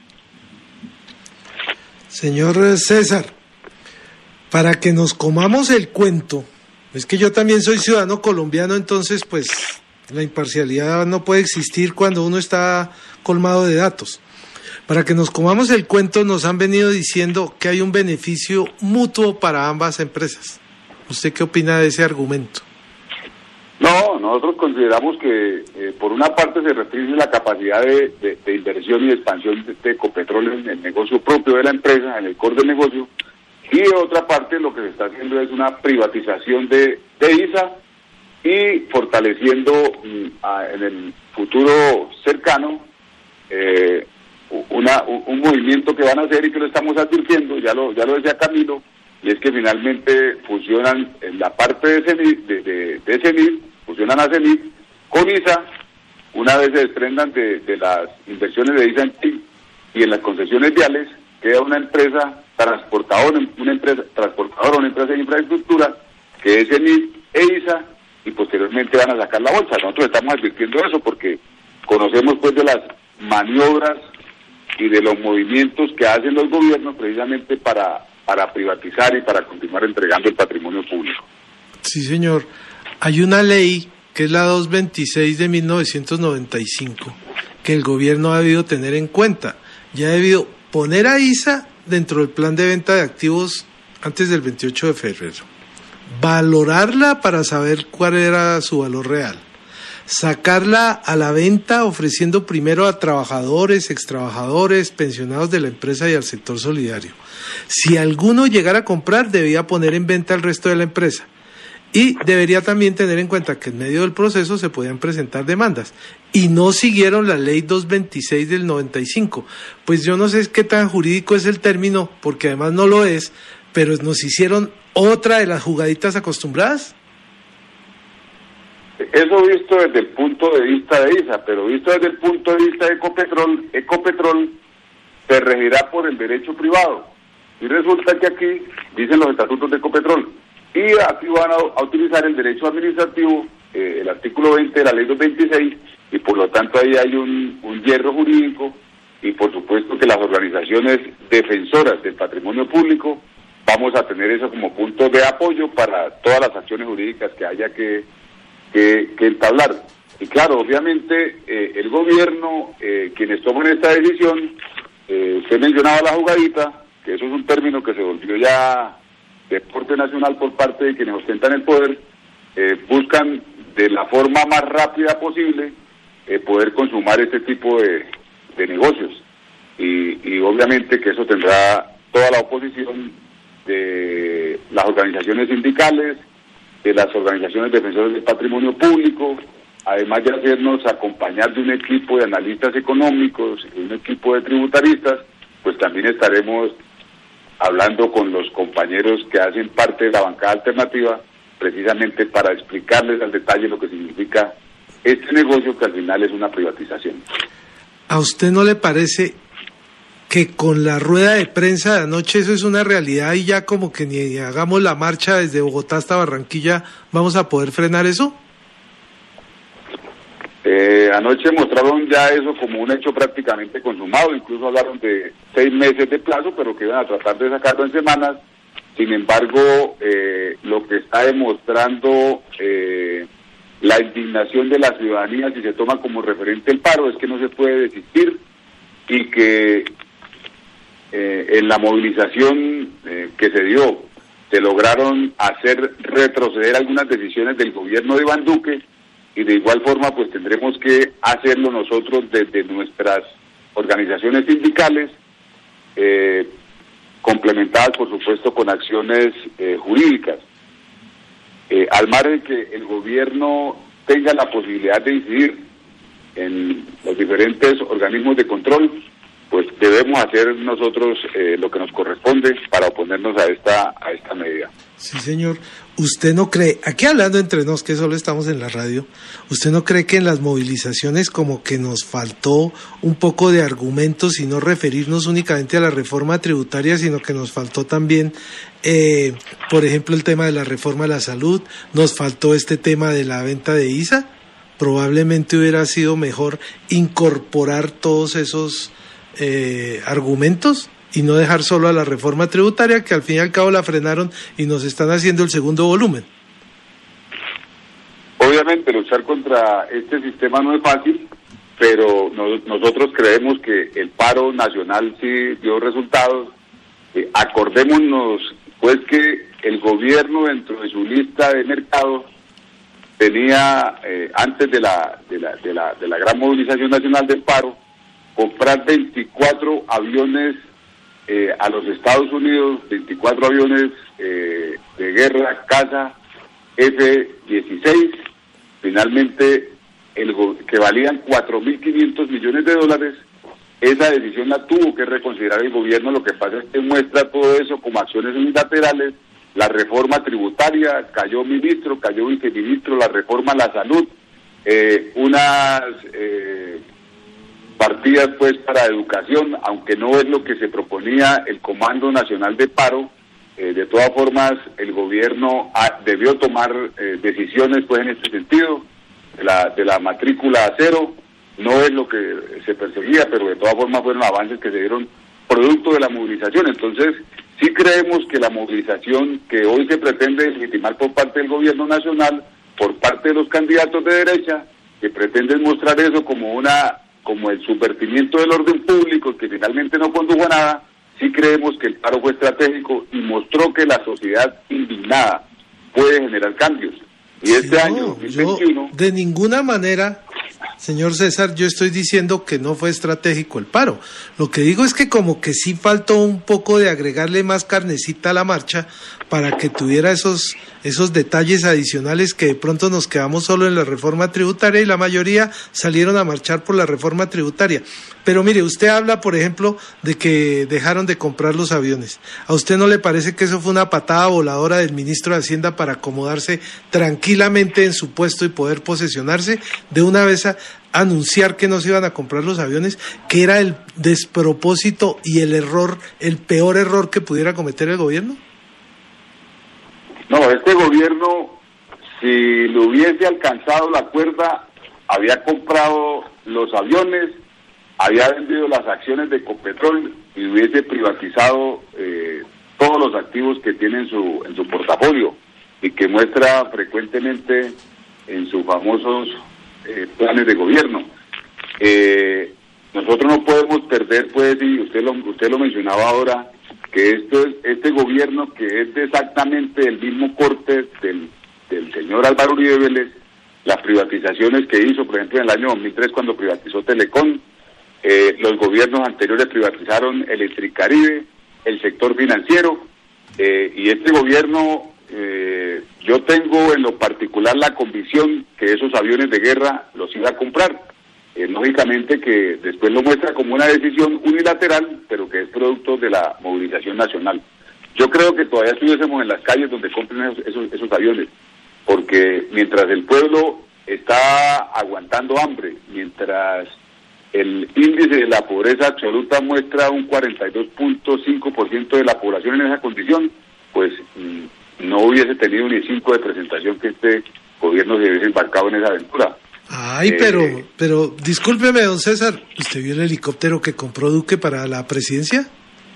Señor César, para que nos comamos el cuento, es que yo también soy ciudadano colombiano, entonces pues la imparcialidad no puede existir cuando uno está colmado de datos. Para que nos comamos el cuento, nos han venido diciendo que hay un beneficio mutuo para ambas empresas. ¿Usted qué opina de ese argumento? No, nosotros consideramos que eh, por una parte se restringe la capacidad de, de, de inversión y de expansión de, de Ecopetrol en el negocio propio de la empresa, en el core del negocio, y de otra parte lo que se está haciendo es una privatización de, de I S A y fortaleciendo mm, a, en el futuro cercano eh, una, un, un movimiento que van a hacer y que lo estamos advirtiendo, ya lo, ya lo decía Camilo, y es que finalmente fusionan en la parte de CENIR, de, de, de CENIR, fusionan a CENIR con I S A, una vez se desprendan de, de las inversiones de I S A en T I y en las concesiones viales, queda una empresa transportadora, una empresa transportadora, una empresa de infraestructura, que es CENIR e I S A, y posteriormente van a sacar la bolsa. Nosotros estamos advirtiendo eso porque conocemos pues de las maniobras y de los movimientos que hacen los gobiernos precisamente para para privatizar y para continuar entregando el patrimonio público. Sí, señor. Hay una ley, que es la doscientos veintiséis de mil novecientos noventa y cinco, que el gobierno ha debido tener en cuenta. Ya ha debido poner a I S A dentro del plan de venta de activos antes del veintiocho de febrero. Valorarla para saber cuál era su valor real. Sacarla a la venta ofreciendo primero a trabajadores, extrabajadores, pensionados de la empresa y al sector solidario. Si alguno llegara a comprar, debía poner en venta el resto de la empresa. Y debería también tener en cuenta que en medio del proceso se podían presentar demandas. Y no siguieron la ley doscientos veintiséis del noventa y cinco. Pues yo no sé qué tan jurídico es el término, porque además no lo es, pero nos hicieron otra de las jugaditas acostumbradas. Eso visto desde el punto de vista de I S A, pero visto desde el punto de vista de Ecopetrol, Ecopetrol se regirá por el derecho privado. Y resulta que aquí dicen los estatutos de Ecopetrol, y aquí van a, a utilizar el derecho administrativo, eh, el artículo veinte de la ley doscientos veintiséis, y por lo tanto ahí hay un, un hierro jurídico, y por supuesto que las organizaciones defensoras del patrimonio público vamos a tener eso como punto de apoyo para todas las acciones jurídicas que haya que Que, que entablar. Y claro, obviamente eh, el gobierno, eh, quienes toman esta decisión, eh, usted mencionaba la jugadita, que eso es un término que se volvió ya deporte nacional por parte de quienes ostentan el poder, eh, buscan de la forma más rápida posible eh, poder consumar este tipo de, de negocios. Y, y obviamente que eso tendrá toda la oposición de las organizaciones sindicales, de las organizaciones defensoras del patrimonio público, además de hacernos acompañar de un equipo de analistas económicos, de un equipo de tributaristas, pues también estaremos hablando con los compañeros que hacen parte de la bancada alternativa precisamente para explicarles al detalle lo que significa este negocio, que al final es una privatización. ¿A usted no le parece que con la rueda de prensa de anoche eso es una realidad y ya como que ni hagamos la marcha desde Bogotá hasta Barranquilla vamos a poder frenar eso? Eh, anoche mostraron ya eso como un hecho prácticamente consumado, incluso hablaron de seis meses de plazo, pero que iban a tratar de sacarlo en semanas. Sin embargo, eh, lo que está demostrando eh, la indignación de la ciudadanía, si se toma como referente el paro, es que no se puede desistir y que eh, en la movilización eh, que se dio se lograron hacer retroceder algunas decisiones del gobierno de Iván Duque, y de igual forma pues tendremos que hacerlo nosotros desde nuestras organizaciones sindicales, eh, complementadas por supuesto con acciones eh, jurídicas. Eh, al margen que el gobierno tenga la posibilidad de incidir en los diferentes organismos de control, pues debemos hacer nosotros eh, lo que nos corresponde para oponernos a esta a esta medida. Sí, señor. ¿Usted no cree, aquí hablando entre nos, que solo estamos en la radio, usted no cree que en las movilizaciones como que nos faltó un poco de argumentos y no referirnos únicamente a la reforma tributaria, sino que nos faltó también, eh, por ejemplo, el tema de la reforma a la salud, nos faltó este tema de la venta de I S A? Probablemente hubiera sido mejor incorporar todos esos eh, argumentos y no dejar solo a la reforma tributaria, que al fin y al cabo la frenaron y nos están haciendo el segundo volumen. Obviamente luchar contra este sistema no es fácil, pero no, nosotros creemos que el paro nacional sí dio resultados. Eh, acordémonos pues que el gobierno dentro de su lista de mercados tenía, eh, antes de la, de, la, de, la, de la gran movilización nacional del paro, comprar veinticuatro aviones Eh, a los Estados Unidos, veinticuatro aviones eh, de guerra, caza, F dieciséis, finalmente el que valían cuatro mil quinientos millones de dólares. Esa decisión la tuvo que reconsiderar el gobierno. Lo que pasa es que muestra todo eso como acciones unilaterales. La reforma tributaria, cayó ministro, cayó viceministro, la reforma a la salud, eh, unas... Eh, partidas pues para educación, aunque no es lo que se proponía el Comando Nacional de Paro. Eh, de todas formas el gobierno ha, debió tomar eh, decisiones pues en este sentido, de la, de la matrícula a cero, no es lo que se perseguía, pero de todas formas fueron avances que se dieron producto de la movilización. Entonces sí creemos que la movilización que hoy se pretende legitimar por parte del gobierno nacional, por parte de los candidatos de derecha, que pretenden mostrar eso como una como el subvertimiento del orden público, que finalmente no condujo a nada, sí creemos que el paro fue estratégico y mostró que la sociedad indignada puede generar cambios. Y este no, año, dos mil veintiuno... Yo de ninguna manera, señor César, yo estoy diciendo que no fue estratégico el paro. Lo que digo es que como que sí faltó un poco de agregarle más carnecita a la marcha para que tuviera esos esos detalles adicionales, que de pronto nos quedamos solo en la reforma tributaria y la mayoría salieron a marchar por la reforma tributaria. Pero mire, usted habla, por ejemplo, de que dejaron de comprar los aviones. ¿A usted no le parece que eso fue una patada voladora del ministro de Hacienda para acomodarse tranquilamente en su puesto y poder posesionarse de una vez a anunciar que no se iban a comprar los aviones, que era el despropósito y el error, el peor error que pudiera cometer el gobierno? No, este gobierno, si le hubiese alcanzado la cuerda, había comprado los aviones, había vendido las acciones de Ecopetrol y hubiese privatizado eh, todos los activos que tiene en su, en su portafolio y que muestra frecuentemente en sus famosos eh, planes de gobierno. Eh, nosotros no podemos perder, pues, y usted lo, usted lo mencionaba ahora, que esto es, este gobierno que es de exactamente el mismo corte del, del señor Álvaro Uribe Vélez, las privatizaciones que hizo, por ejemplo, en el año dos mil tres cuando privatizó Telecom, eh, los gobiernos anteriores privatizaron Electricaribe, el sector financiero, eh, y este gobierno, eh, yo tengo en lo particular la convicción que esos aviones de guerra los iba a comprar. Eh, lógicamente que después lo muestra como una decisión unilateral, pero que es producto de la movilización nacional. Yo creo que todavía estuviésemos en las calles donde compren esos, esos, esos aviones. porque mientras el pueblo está aguantando hambre, mientras el índice de la pobreza absoluta muestra un cuarenta y dos punto cinco por ciento de la población en esa condición, pues no hubiese tenido ni cinco de presentación que este gobierno se hubiese embarcado en esa aventura. Ay, eh, pero, pero, discúlpeme, don César, ¿usted vio el helicóptero que compró Duque para la presidencia?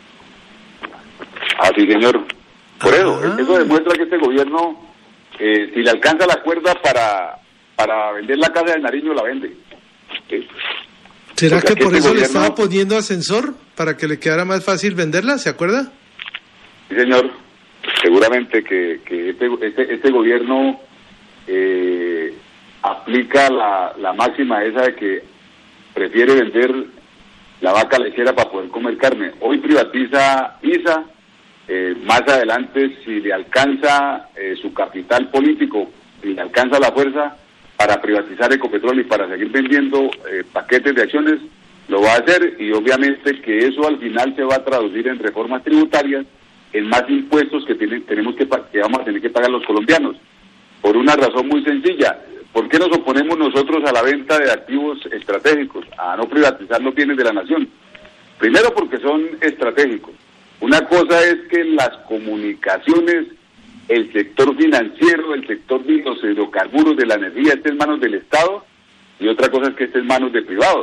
Ah, sí, señor. Por ah. eso, eso demuestra que este gobierno, eh, si le alcanza la cuerda para, para vender la casa de Nariño, la vende. ¿Sí? ¿Será Porque que por este eso gobierno... le estaba poniendo ascensor, para que le quedara más fácil venderla, ¿se acuerda? Sí, señor. Seguramente que, que este, este, este gobierno eh, aplica la, la máxima esa de que prefiere vender la vaca lechera para poder comer carne. Hoy privatiza ISA, eh, más adelante si le alcanza eh, su capital político, si le alcanza la fuerza para privatizar Ecopetrol y para seguir vendiendo eh, paquetes de acciones, lo va a hacer, y obviamente que eso al final se va a traducir en reformas tributarias, en más impuestos que, tienen, tenemos que, que vamos a tener que pagar los colombianos, por una razón muy sencilla. ¿Por qué nos oponemos nosotros a la venta de activos estratégicos, a no privatizar los bienes de la nación? Primero porque son estratégicos. Una cosa es que las comunicaciones, el sector financiero, el sector de los hidrocarburos, de la energía, esté en manos del Estado, y otra cosa es que esté en manos de privados.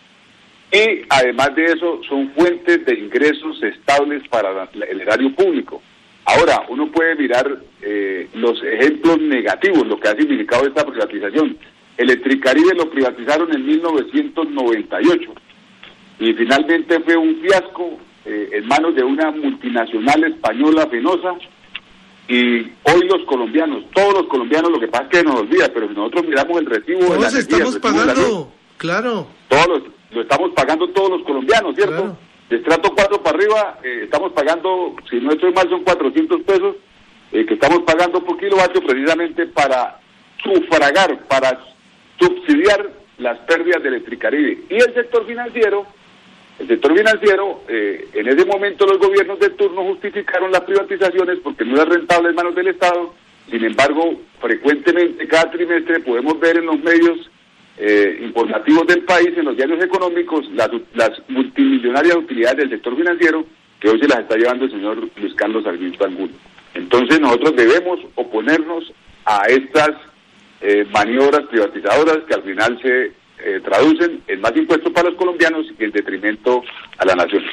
Y además de eso, son fuentes de ingresos estables para el erario público. Ahora, uno puede mirar eh, los ejemplos negativos, lo que ha significado esta privatización. Electricaribe lo privatizaron en mil novecientos noventa y ocho y finalmente fue un fiasco eh, en manos de una multinacional española Fenosa, y hoy los colombianos, todos los colombianos, lo que pasa es que nos olvida, pero si nosotros miramos el recibo de la energía, estamos pagando, claro. Todos los, lo estamos pagando todos los colombianos, ¿cierto? Claro. De estrato cuatro para arriba, eh, estamos pagando, si no estoy mal, son cuatrocientos pesos, eh, que estamos pagando por kilovatio precisamente para sufragar, para subsidiar las pérdidas de Electricaribe. Y el sector financiero, el sector financiero, eh, en ese momento los gobiernos de turno justificaron las privatizaciones porque no era rentable en manos del Estado. Sin embargo, frecuentemente, cada trimestre, podemos ver en los medios Eh, informativos del país, en los diarios económicos, las, las multimillonarias utilidades del sector financiero, que hoy se las está llevando el señor Luis Carlos Sarmiento Angulo. Entonces nosotros debemos oponernos a estas eh, maniobras privatizadoras que al final se eh, traducen en más impuestos para los colombianos y en detrimento a la nación.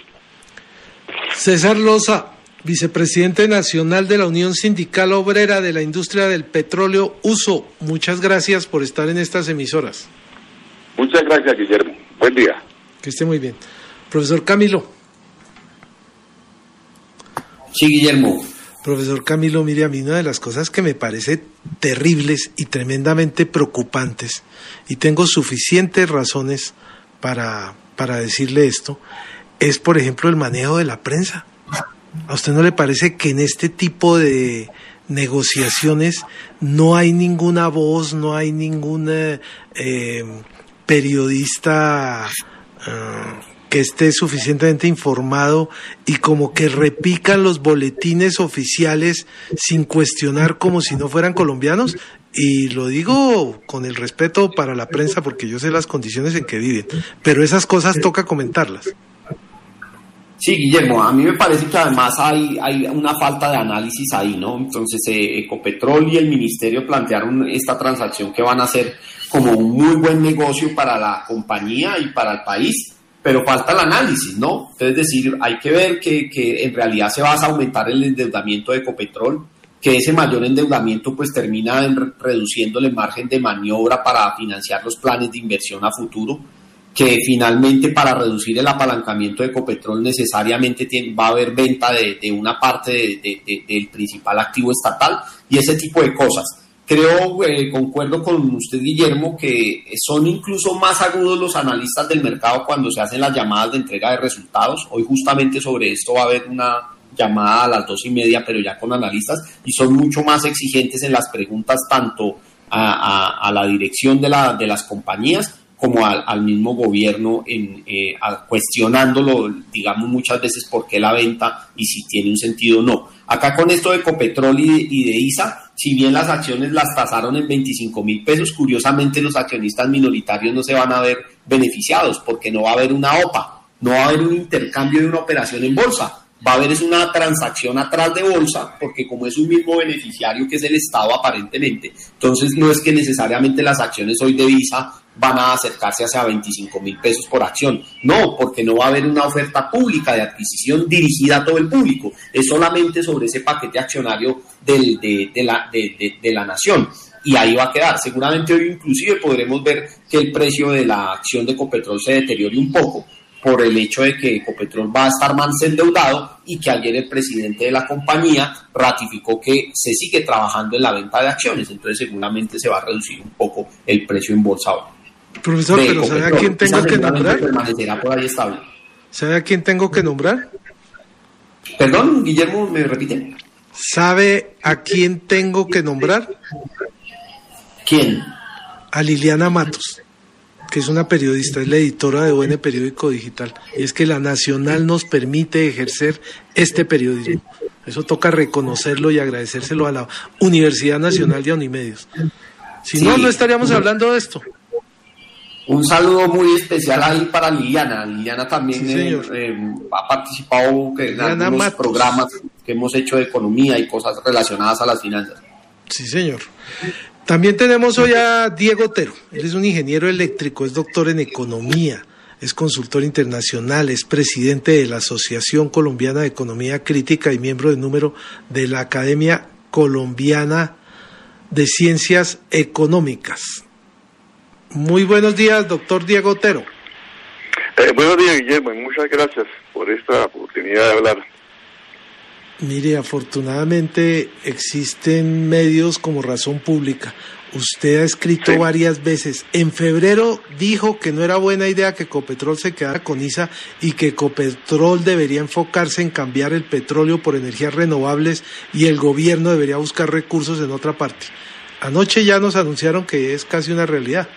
César Loza, vicepresidente nacional de la Unión Sindical Obrera de la Industria del Petróleo, U S O, muchas gracias por estar en estas emisoras. Muchas gracias, Guillermo. Buen día. Que esté muy bien. Profesor Camilo. Sí, Guillermo. Profesor Camilo, mire, a mí una de las cosas que me parece terribles y tremendamente preocupantes, y tengo suficientes razones para, para decirle esto, es, por ejemplo, el manejo de la prensa. ¿A usted no le parece que en este tipo de negociaciones no hay ninguna voz, no hay ningún eh, eh, periodista eh, que esté suficientemente informado y como que repican los boletines oficiales sin cuestionar como si no fueran colombianos? Y lo digo con el respeto para la prensa porque yo sé las condiciones en que viven, pero esas cosas toca comentarlas. Sí, Guillermo, a mí me parece que además hay, hay una falta de análisis ahí, ¿no? Entonces, eh, Ecopetrol y el Ministerio plantearon esta transacción que van a hacer como un muy buen negocio para la compañía y para el país, pero falta el análisis, ¿no? Es decir, hay que ver que, que en realidad se va a aumentar el endeudamiento de Ecopetrol, que ese mayor endeudamiento pues termina en reduciendo el margen de maniobra para financiar los planes de inversión a futuro, que finalmente para reducir el apalancamiento de Ecopetrol necesariamente tiene, va a haber venta de, de una parte de, de, de, del principal activo estatal y ese tipo de cosas. Creo, eh, concuerdo con usted, Guillermo, que son incluso más agudos los analistas del mercado cuando se hacen las llamadas de entrega de resultados. Hoy justamente sobre esto va a haber una llamada a las dos y media, pero ya con analistas, y son mucho más exigentes en las preguntas tanto a, a, a la dirección de, la, de las compañías como al, al mismo gobierno, en, eh, a, cuestionándolo, digamos, muchas veces por qué la venta y si tiene un sentido o no. Acá con esto de Ecopetrol y de, y de ISA, si bien las acciones las tasaron en veinticinco mil pesos, curiosamente los accionistas minoritarios no se van a ver beneficiados porque no va a haber una O P A, no va a haber un intercambio de una operación en bolsa, va a haber es una transacción atrás de bolsa, porque como es un mismo beneficiario que es el Estado aparentemente, entonces no es que necesariamente las acciones hoy de Visa van a acercarse hacia veinticinco mil pesos por acción, no, porque no va a haber una oferta pública de adquisición dirigida a todo el público, es solamente sobre ese paquete accionario del, de, de, la, de, de, de la nación, y ahí va a quedar. Seguramente hoy inclusive podremos ver que el precio de la acción de Ecopetrol se deteriore un poco, por el hecho de que Ecopetrol va a estar más endeudado y que ayer el presidente de la compañía ratificó que se sigue trabajando en la venta de acciones, entonces seguramente se va a reducir un poco el precio en bolsa hoy. Profesor, pero ¿sabe a quién tengo que nombrar? Permanecerá por ahí estable. ¿Sabe a quién tengo que nombrar? Perdón, Guillermo, ¿me repite? ¿Sabe a quién tengo que nombrar? ¿Quién? A Liliana Matos, que es una periodista, es la editora de U N Periódico Digital, y es que la Nacional nos permite ejercer este periodismo. Eso toca reconocerlo y agradecérselo a la Universidad Nacional de Unimedios. Si sí. no, no estaríamos hablando de esto. Un saludo muy especial ahí para Liliana. Liliana también sí, eh, eh, ha participado en Liliana algunos Matos. programas que hemos hecho de economía y cosas relacionadas a las finanzas. Sí, señor. También tenemos hoy a Diego Otero. Él es un ingeniero eléctrico, es doctor en economía, es consultor internacional, es presidente de la Asociación Colombiana de Economía Crítica y miembro del número de la Academia Colombiana de Ciencias Económicas. Muy buenos días, doctor Diego Otero. Eh, buenos días, Guillermo, y muchas gracias por esta oportunidad de hablar. Mire, afortunadamente existen medios como Razón Pública. Usted ha escrito sí. varias veces. En febrero dijo que no era buena idea que Ecopetrol se quedara con I S A y que Ecopetrol debería enfocarse en cambiar el petróleo por energías renovables y el gobierno debería buscar recursos en otra parte. Anoche ya nos anunciaron que es casi una realidad.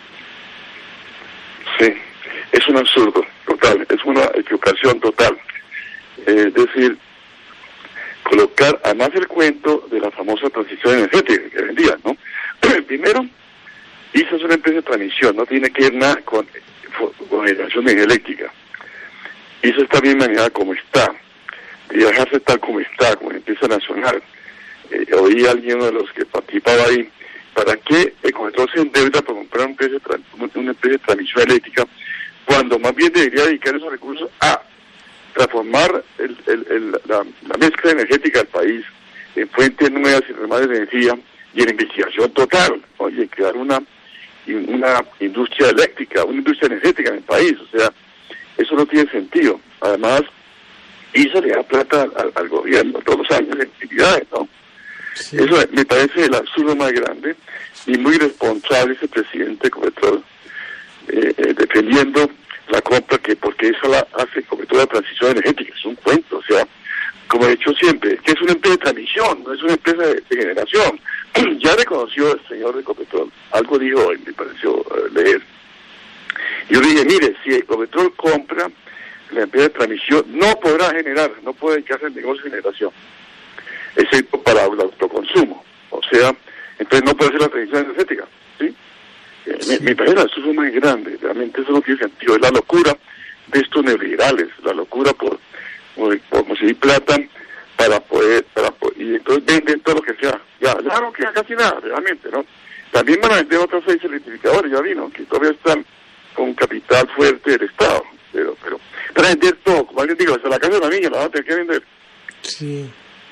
Sí, es un absurdo total, es una equivocación total. Eh, es decir, colocar además el cuento de la famosa transición energética que vendían, ¿no? Primero, I S A es una empresa de transmisión, no tiene que ver nada con, con generación de energía eléctrica. I S A está bien manejada como está, de dejarse tal como está, como empresa nacional. Eh, oí a alguien de los que participaba ahí, ¿para qué Ecopetrol se endeuda para comprar una empresa, de una empresa de transmisión eléctrica cuando más bien debería dedicar esos recursos a transformar el, el, el, la, la mezcla energética del país en fuentes nuevas y renovables de energía y en investigación total, oye, crear una una industria eléctrica, una industria energética en el país? O sea, eso no tiene sentido. Además, I S A le da plata al, al gobierno todos los años en actividades, ¿no? Sí. Eso me parece el absurdo más grande y muy irresponsable ese presidente de Ecopetrol, eh, eh, defendiendo la compra que porque eso la hace Ecopetrol de transición energética. Es un cuento, o sea, como he dicho siempre, que es una empresa de transmisión, no es una empresa de, de generación. Ya reconoció el señor de Ecopetrol, algo dijo hoy, me pareció uh, leer. Yo le dije, mire, si Ecopetrol compra la empresa de transmisión, no podrá generar, no puede dedicarse al negocio de generación, excepto para el autoconsumo. O sea, entonces no puede ser la transición energética, ¿sí? Eh, me, me parece el absurdo más grande, realmente eso no tiene sentido, es la locura de estos neoliberales, la locura por, por, por conseguir plata para poder, para poder, y entonces venden todo lo que sea, ya, ya no queda casi nada, realmente, ¿no? También van a vender otros seis electrificadores, ya vino, que todavía están con capital fuerte del Estado, pero, pero, para vender todo, como alguien dijo, hasta la casa de la niña la van a tener que vender. Sí.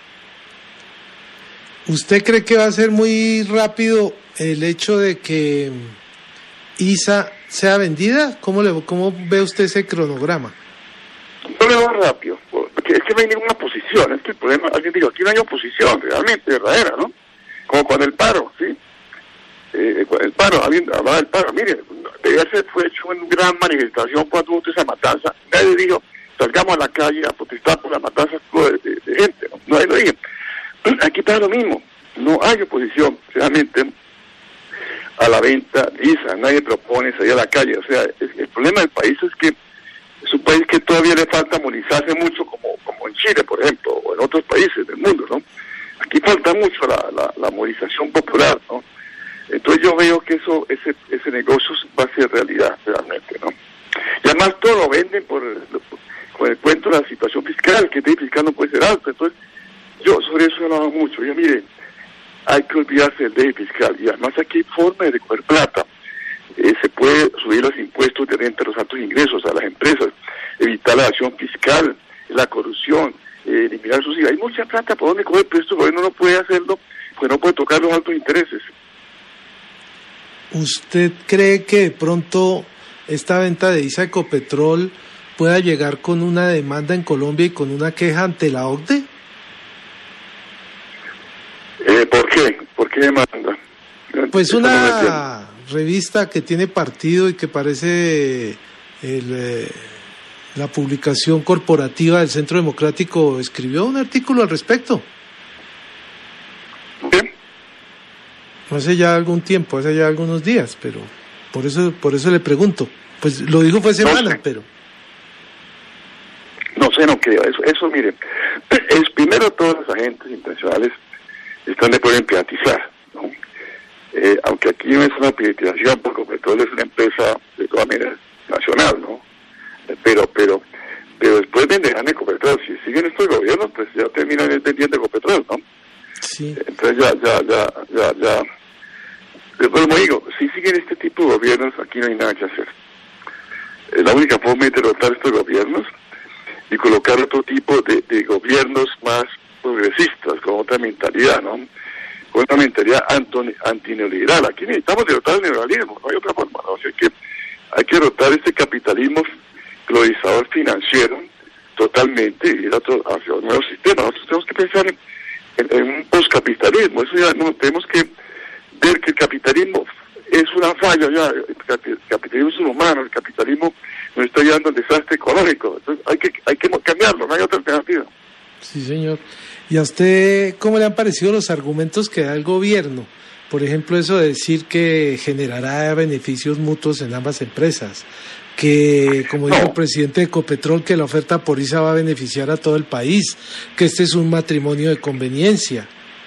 ¿Usted cree que va a ser muy rápido el hecho de que I S A sea vendida? ¿Cómo, le, cómo ve usted ese cronograma? No le va rápido, porque es que no hay ninguna posición, es que el problema, alguien dijo, aquí no hay oposición realmente, verdadera, ¿no? Como con el paro, ¿sí? Eh, con el paro, hablaba del paro, mire, debe ser, fue hecho una gran manifestación cuando hubo esa matanza, nadie dijo, salgamos a la calle a protestar por la matanza de, de, de gente, ¿no? Nadie lo dijo. Aquí está lo mismo, no hay oposición realmente a la venta de I S A, nadie propone salir a la calle, o sea, el, el problema del país es que es un país que todavía le falta armonizarse mucho, como, como en Chile, por ejemplo, o en otros países del mundo, ¿no? aquí falta mucho la, la, la movilización popular, ¿no? Entonces yo veo que eso, ese, ese negocio va a ser realidad realmente, ¿no? Y además todo lo venden por, por el cuento de la situación fiscal, que el déficit fiscal no puede ser alto. Entonces, yo sobre eso he hablado mucho. Yo, mire, hay que olvidarse del déficit fiscal. Y además aquí hay forma de recoger plata. Eh, se puede subir los impuestos de renta a los altos ingresos a las empresas, evitar la evasión fiscal, la corrupción, eh, eliminar sus... Hay mucha plata por donde coger, pero este gobierno no puede hacerlo, pues no puede tocar los altos intereses. ¿Usted cree que de pronto esta venta de I S A Ecopetrol pueda llegar con una demanda en Colombia y con una queja ante la O C D E? Eh, ¿Por qué? ¿Por qué demanda? Pues una revista que tiene partido y que parece el, eh, la publicación corporativa del Centro Democrático escribió un artículo al respecto. ¿Qué? Hace ya algún tiempo, hace ya algunos días, pero por eso por eso le pregunto. Pues lo dijo fue semana, no sé. pero... No sé, no creo. Eso, eso mire, es primero todos los agentes internacionales están de acuerdo en privatizar, ¿no? Eh, aunque aquí no es una privatización, porque Ecopetrol es una empresa de todas maneras nacional, ¿no? Eh, pero, pero, pero después venderán Ecopetrol. Si siguen estos gobiernos, pues ya terminan vendiendo Ecopetrol, ¿no? Sí. Entonces ya, ya, ya, ya, ya. Pero como digo, si siguen este tipo de gobiernos, aquí no hay nada que hacer. Eh, la única forma es derrotar estos gobiernos y colocar otro tipo de, de gobiernos más progresistas, con otra mentalidad, ¿no? Con una mentalidad antineoliberal. Aquí necesitamos derrotar el neoliberalismo, no hay otra forma, ¿no? O sea, que hay que derrotar este capitalismo globalizador financiero totalmente y ir hacia un nuevo sistema. Nosotros tenemos que pensar en, en, en un postcapitalismo. Eso ya no tenemos que ver que el capitalismo es una falla ya, el capitalismo es un humano, el capitalismo nos está llevando al desastre económico. Entonces hay que hay que cambiarlo, no hay otra alternativa. Sí, señor. ¿Y a usted cómo le han parecido los argumentos que da el gobierno? Por ejemplo, eso de decir que generará beneficios mutuos en ambas empresas, que, como no. dijo el presidente de Ecopetrol, que la oferta por I S A va a beneficiar a todo el país, que este es un matrimonio de conveniencia.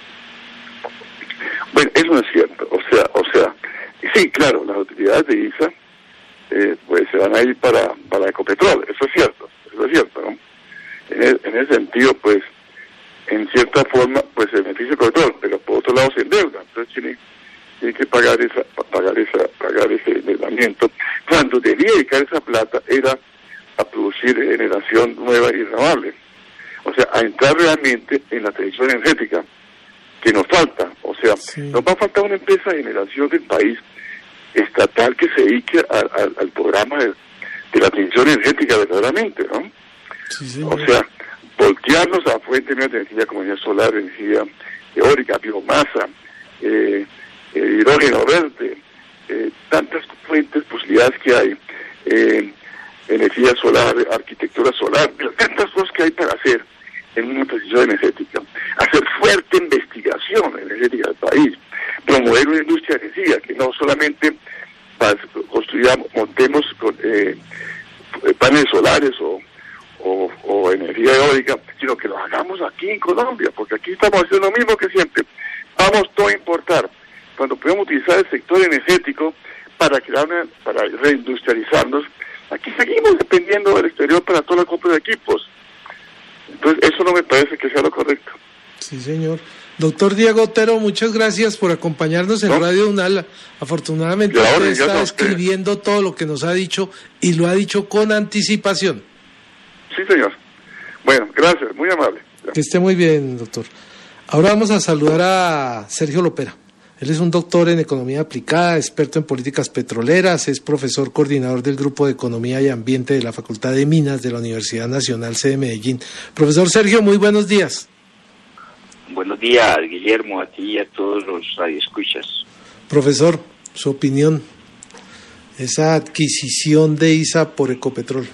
Bueno, eso no es cierto. O sea, o sea, sí, claro, las utilidades de I S A eh, pues se van a ir para, para Ecopetrol, eso es cierto, eso es cierto, ¿no? En, el, en ese sentido, pues, en cierta forma, pues se beneficia Ecopetrol, pero por otro lado se endeuda, entonces tiene, tiene que pagar esa, pagar esa, pagar ese endeudamiento, cuando debía dedicar esa plata era a producir generación nueva y renovable, o sea, a entrar realmente en la transición energética, que nos falta, o sea, sí. nos va a faltar una empresa de generación del país estatal que se dedique a, a, al programa de, de la transición energética verdaderamente, ¿no? Sí, sí, o sea, voltearnos a fuentes de energía como energía solar, energía eólica, biomasa, eh, eh, hidrógeno verde, eh, tantas fuentes, posibilidades que hay, eh, energía solar, arquitectura solar, tantas cosas que hay para hacer en una transición energética, hacer fuerte investigación energética del país, promover una industria de energía que no solamente construyamos, montemos con, eh, paneles solares o, o, o energía eólica, sino que lo hagamos aquí en Colombia, porque aquí estamos haciendo lo mismo que siempre. Vamos todo a importar. Cuando podemos utilizar el sector energético para crear una, para reindustrializarnos, aquí seguimos dependiendo del exterior para toda la compra de equipos. Entonces, eso no me parece que sea lo correcto. Sí, señor. Doctor Diego Otero, muchas gracias por acompañarnos en ¿No? Radio UNAL. Afortunadamente ahora, usted está usted. escribiendo todo lo que nos ha dicho y lo ha dicho con anticipación. Sí, señor. Bueno, gracias, muy amable. Que esté muy bien, doctor. Ahora vamos a saludar a Sergio Lopera. Él es un doctor en Economía Aplicada, experto en políticas petroleras, es profesor coordinador del Grupo de Economía y Ambiente de la Facultad de Minas de la Universidad Nacional C de Medellín. Profesor Sergio, muy buenos días. Buenos días, Guillermo, a ti y a todos los radioescuchas. Profesor, su opinión, esa adquisición de I S A por Ecopetrol.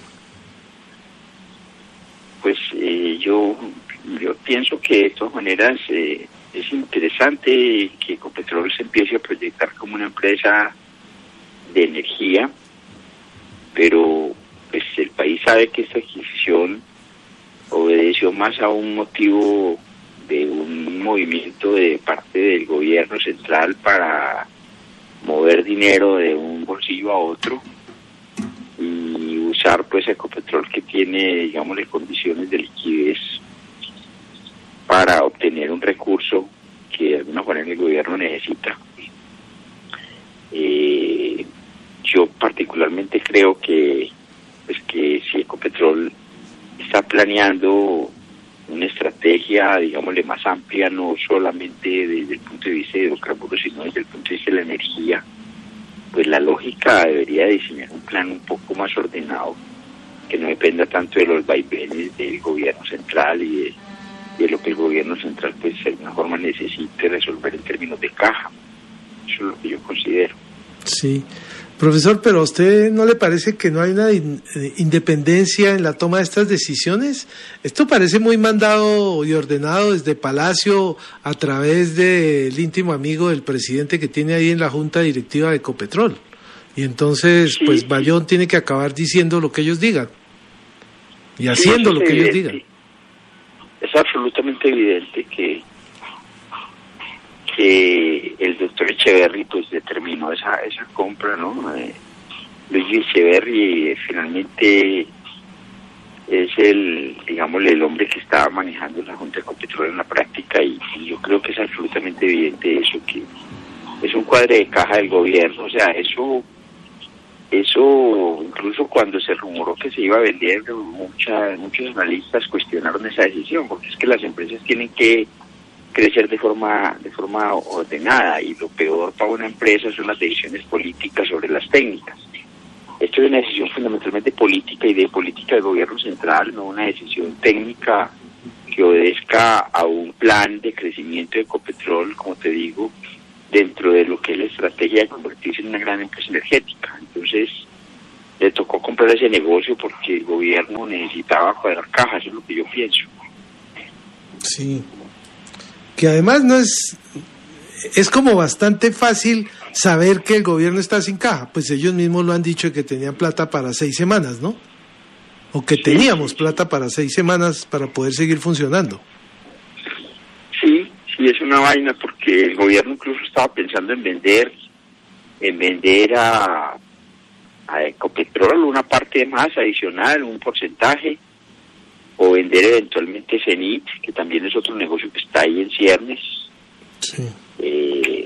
Pues eh, yo, yo pienso que de todas maneras eh, es interesante que Ecopetrol se empiece a proyectar como una empresa de energía, pero pues el país sabe que esta adquisición obedeció más a un motivo de un movimiento de parte del gobierno central para mover dinero de un bolsillo a otro y usar pues Ecopetrol, que tiene, digamos, condiciones de liquidez para obtener un recurso que de alguna manera el gobierno necesita. Eh, yo particularmente creo que pues que si Ecopetrol está planeando una estrategia, digámosle, más amplia, no solamente desde el punto de vista de hidrocarburos, sino desde el punto de vista de la energía, pues la lógica debería diseñar un plan un poco más ordenado, que no dependa tanto de los vaivenes del gobierno central y de, de lo que el gobierno central pues de alguna forma necesite resolver en términos de caja. Eso es lo que yo considero. Sí. Profesor, pero ¿a usted no le parece que no hay una in- independencia en la toma de estas decisiones? Esto parece muy mandado y ordenado desde Palacio a través del íntimo amigo del presidente que tiene ahí en la junta directiva de Ecopetrol. Y entonces, sí, pues Bayón tiene que acabar diciendo lo que ellos digan y haciendo sí, lo que evidente. ellos digan. Es absolutamente evidente que que el doctor Echeverry pues determinó esa esa compra, ¿no? Eh, Luis Echeverry eh, finalmente es el, digamos, el hombre que estaba manejando la Junta de Ecopetrol en la práctica, y, y yo creo que es absolutamente evidente eso, que es un cuadre de caja del gobierno. O sea, eso eso incluso cuando se rumoró que se iba a vender, mucha, muchos analistas cuestionaron esa decisión, porque es que las empresas tienen que crecer de forma de forma ordenada, y lo peor para una empresa son las decisiones políticas sobre las técnicas. Esto es una decisión fundamentalmente política y de política del gobierno central, no una decisión técnica que obedezca a un plan de crecimiento de Ecopetrol, como te digo, dentro de lo que es la estrategia de convertirse en una gran empresa energética. Entonces le tocó comprar ese negocio porque el gobierno necesitaba cuadrar cajas, eso es lo que yo pienso. Sí. Que además no es, es como bastante fácil saber que el gobierno está sin caja, pues ellos mismos lo han dicho, que tenían plata para seis semanas, ¿no? O que teníamos plata para seis semanas para poder seguir funcionando. Sí, sí, es una vaina, porque el gobierno incluso estaba pensando en vender, en vender a, a Ecopetrol una parte más adicional, un porcentaje, o vender eventualmente Cenit, que también es otro negocio que está ahí en ciernes. Sí. Eh,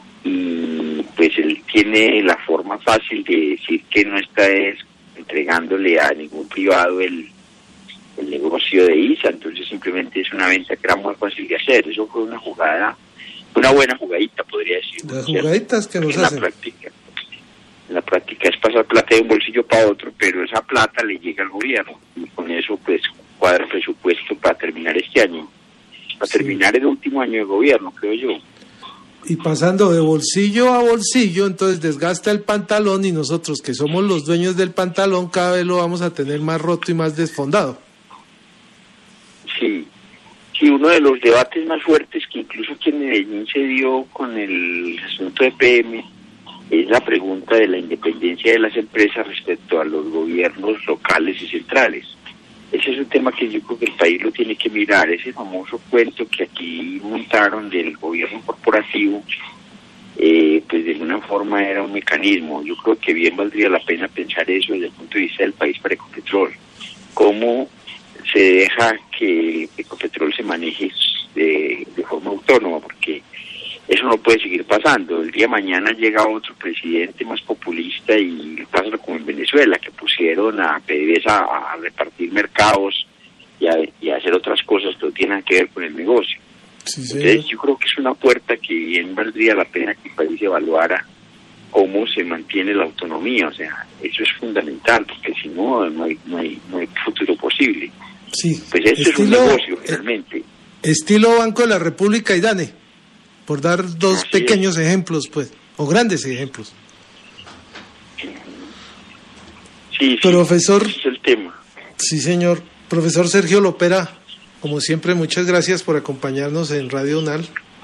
y pues él tiene la forma fácil de decir que no está es entregándole a ningún privado el, el negocio de I S A, entonces simplemente es una venta que era muy fácil de hacer. Eso fue una jugada, una buena jugadita, podría decir. Las jugaditas que nos en hacen. La práctica, en la práctica es pasar plata de un bolsillo para otro, pero esa plata le llega al gobierno, y con eso pues cuadra el presupuesto para terminar este año, para sí. terminar el último año de gobierno, creo yo. Y pasando de bolsillo a bolsillo, entonces desgasta el pantalón, y nosotros que somos los dueños del pantalón cada vez lo vamos a tener más roto y más desfondado. Sí, sí, uno de los debates más fuertes que incluso aquí en Medellín se dio con el asunto de P M es la pregunta de la independencia de las empresas respecto a los gobiernos locales y centrales. Ese es un tema que yo creo que el país lo tiene que mirar, ese famoso cuento que aquí montaron del gobierno corporativo, eh, pues de alguna forma era un mecanismo. Yo creo que bien valdría la pena pensar eso desde el punto de vista del país para Ecopetrol. ¿Cómo se deja que Ecopetrol se maneje de, de forma autónoma? Porque eso no puede seguir pasando. El día de mañana llega otro presidente más populista y pasa como en Venezuela, que pusieron a PDVSA a, a repartir mercados y a, y a hacer otras cosas que no tienen que ver con el negocio. Sí, Entonces yo creo que es una puerta que bien valdría la pena que el país evaluara cómo se mantiene la autonomía. O sea, eso es fundamental, porque si no, no hay, no hay, no hay futuro posible. Sí. Pues esto estilo, es un negocio, realmente. Eh, estilo Banco de la República y DANE. Por dar dos Así pequeños es. ejemplos, pues, o grandes ejemplos. Sí, Profesor, sí, ese es el tema. Sí, señor. Profesor Sergio Lopera, como siempre, muchas gracias por acompañarnos en Radio UNAL.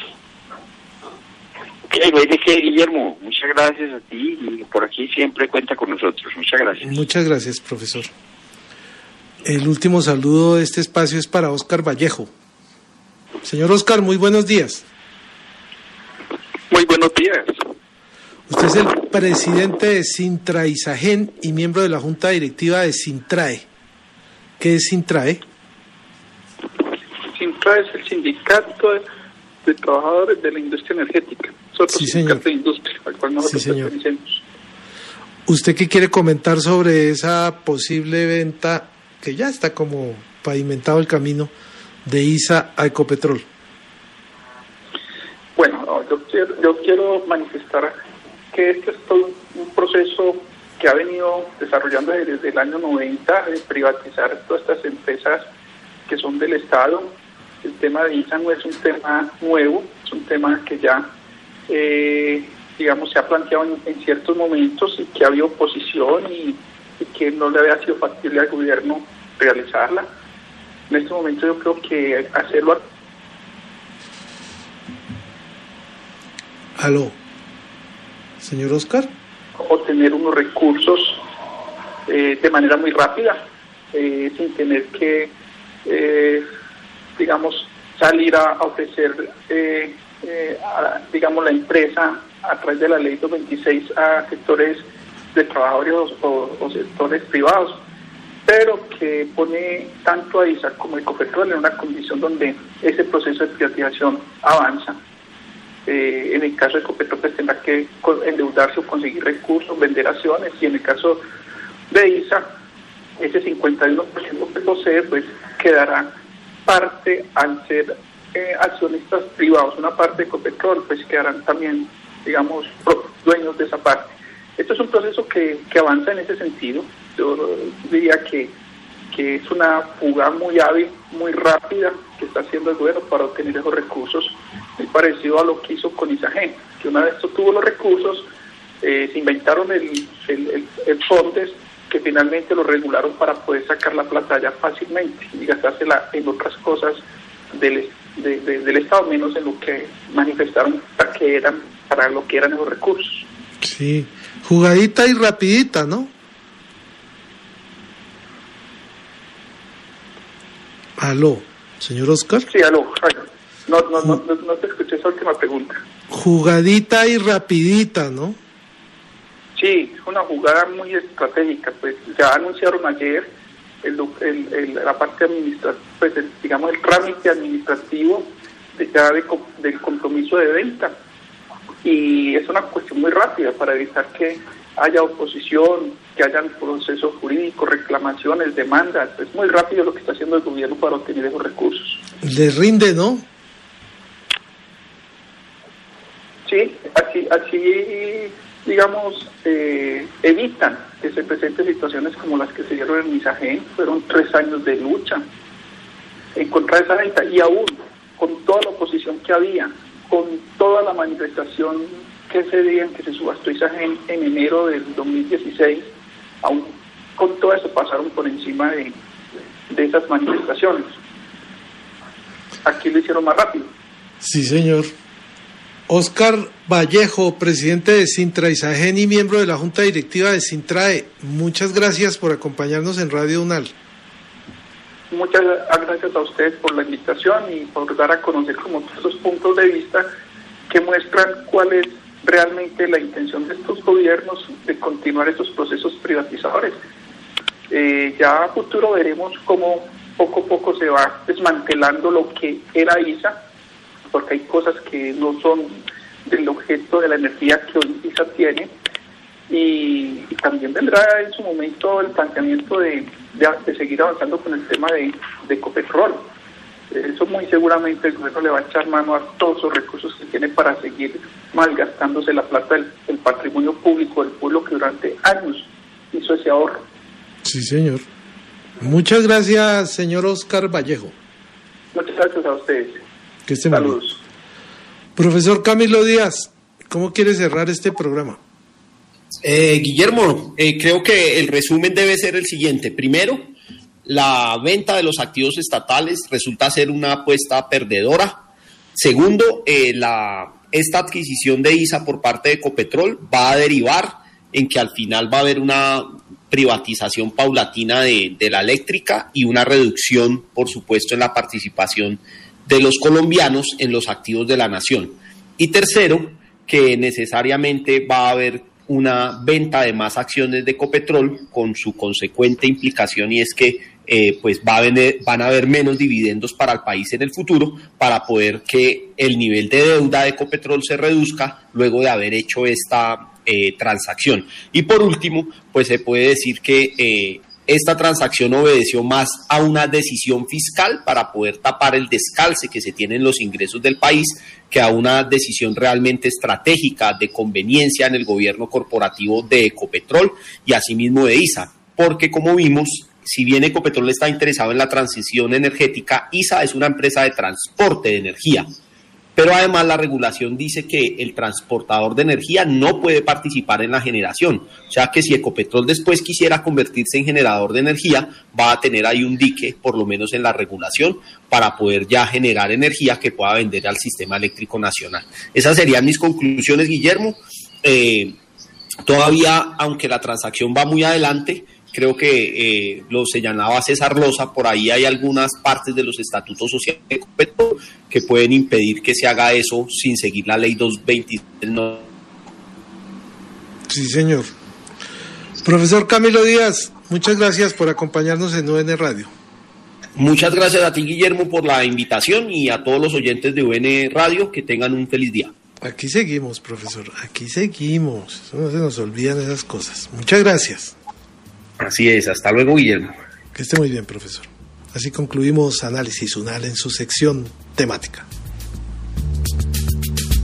Ok, no hay de qué, Guillermo. Muchas gracias a ti, y por aquí siempre cuenta con nosotros. Muchas gracias. Muchas gracias, profesor. El último saludo de este espacio es para Óscar Vallejo. Señor Oscar, muy buenos días. Muy buenos días. Usted es el presidente de Sintra Isagen y miembro de la Junta Directiva de Sintrae. ¿Qué es Sintrae? Sintrae es el sindicato de, de trabajadores de la industria energética. Nosotros Sí, sindicato señor. de industria, al cual nosotros Sí, señor. pertenecemos. ¿Usted qué quiere comentar sobre esa posible venta que ya está como pavimentado el camino de I S A a Ecopetrol? Bueno, no, yo quiero, yo quiero manifestar que este es todo un proceso que ha venido desarrollando desde el año noventa, de privatizar todas estas empresas que son del Estado. El tema de I S A no es un tema nuevo, es un tema que ya, eh, digamos, se ha planteado en, en ciertos momentos y que ha habido oposición y, y que no le había sido factible al gobierno realizarla. En este momento yo creo que hacerlo... Aló, señor Oscar. Obtener unos recursos eh, de manera muy rápida, eh, sin tener que, eh, digamos, salir a, a ofrecer, eh, eh, a, digamos, la empresa a través de la ley dos veintiséis a sectores de trabajadores o, o sectores privados, pero que pone tanto a I S A como a Ecopetrol en una condición donde ese proceso de privatización avanza. Eh, en el caso de Ecopetrol pues tendrá que endeudarse o conseguir recursos, vender acciones, y en el caso de I S A ese cincuenta y uno por ciento que posee pues quedará parte al ser eh, accionistas privados, una parte de Ecopetrol pues quedarán también, digamos, dueños de esa parte. Esto es un proceso que, que avanza en ese sentido. Yo diría que, que es una fuga muy hábil, muy rápida que está haciendo el gobierno para obtener esos recursos, muy parecido a lo que hizo con Isagen, que una vez tuvo los recursos, eh, se inventaron el, el, el, el fondes que finalmente lo regularon para poder sacar la plata ya fácilmente y gastársela en otras cosas del, de, de, del Estado, menos en lo que manifestaron para que eran, para lo que eran esos recursos. Sí, jugadita y rapidita, ¿no? Aló, señor Oscar. Sí, aló. No, no, no, no, no te escuché esa última pregunta. Jugadita y rapidita, ¿no? Sí, una jugada muy estratégica. Pues ya anunciaron ayer el, el, el, la parte administrativa, pues el, digamos el trámite administrativo de, ya de, del compromiso de venta. Y es una cuestión muy rápida para evitar que haya oposición, que hayan procesos jurídicos, reclamaciones, demandas. Es muy rápido lo que está haciendo el gobierno para obtener esos recursos. Le rinde, ¿no? Sí, así, así digamos, eh, evitan que se presenten situaciones como las que se dieron en Isagen. Fueron tres años de lucha en contra de esa venta, y aún con toda la oposición que había, con toda la manifestación que ese día en que se subastó Isagen en enero del dos mil dieciséis, aún con todo eso pasaron por encima de, de esas manifestaciones. Aquí lo hicieron más rápido. Sí, señor. Oscar Vallejo, presidente de Sintra Isagen y miembro de la Junta Directiva de Sintrae, muchas gracias por acompañarnos en Radio UNAL. Muchas gracias a ustedes por la invitación y por dar a conocer como estos puntos de vista que muestran cuál es realmente la intención de estos gobiernos de continuar estos procesos privatizadores. Eh, ya a futuro veremos cómo poco a poco se va desmantelando lo que era I S A, porque hay cosas que no son del objeto de la energía que hoy I S A tiene, y, y también vendrá en su momento el planteamiento de, de, de seguir avanzando con el tema de, de Ecopetrol. Eso muy seguramente el gobierno le va a echar mano a todos los recursos que tiene para seguir malgastándose la plata del, del patrimonio público del pueblo que durante años hizo ese ahorro. Sí, señor. Muchas gracias, señor Oscar Vallejo. Muchas gracias a ustedes. Que estén Saludos. bien. Profesor Camilo Díaz, ¿cómo quiere cerrar este programa? Eh, Guillermo, eh, creo que el resumen debe ser el siguiente. Primero, la venta de los activos estatales resulta ser una apuesta perdedora. Segundo, eh, la, esta adquisición de I S A por parte de Ecopetrol va a derivar en que al final va a haber una privatización paulatina de, de la eléctrica y una reducción, por supuesto, en la participación de los colombianos en los activos de la nación. Y tercero, que necesariamente va a haber una venta de más acciones de Ecopetrol con su consecuente implicación, y es que eh, pues va a venir, van a haber menos dividendos para el país en el futuro, para poder que el nivel de deuda de Ecopetrol se reduzca luego de haber hecho esta eh, transacción. Y por último, pues se puede decir que eh, esta transacción obedeció más a una decisión fiscal para poder tapar el descalce que se tiene en los ingresos del país, que a una decisión realmente estratégica de conveniencia en el gobierno corporativo de Ecopetrol y asimismo de I S A, porque como vimos, si bien Ecopetrol está interesado en la transición energética, I S A es una empresa de transporte de energía. Pero además la regulación dice que el transportador de energía no puede participar en la generación. O sea que si Ecopetrol después quisiera convertirse en generador de energía, va a tener ahí un dique, por lo menos en la regulación, para poder ya generar energía que pueda vender al sistema eléctrico nacional. Esas serían mis conclusiones, Guillermo. Eh, todavía, aunque la transacción va muy adelante, creo que eh, lo señalaba César Loza, por ahí hay algunas partes de los estatutos sociales de Ecopetrol que pueden impedir que se haga eso sin seguir la ley doscientos veintiséis. No. Sí, señor. Profesor Camilo Díaz, muchas gracias por acompañarnos en U N Radio. Muchas gracias a ti, Guillermo, por la invitación, y a todos los oyentes de U N Radio, que tengan un feliz día. Aquí seguimos, profesor, aquí seguimos. Eso no se nos olvidan esas cosas. Muchas gracias. Así es, hasta luego, Guillermo. Que esté muy bien, profesor. Así concluimos Análisis UNAL en su sección temática.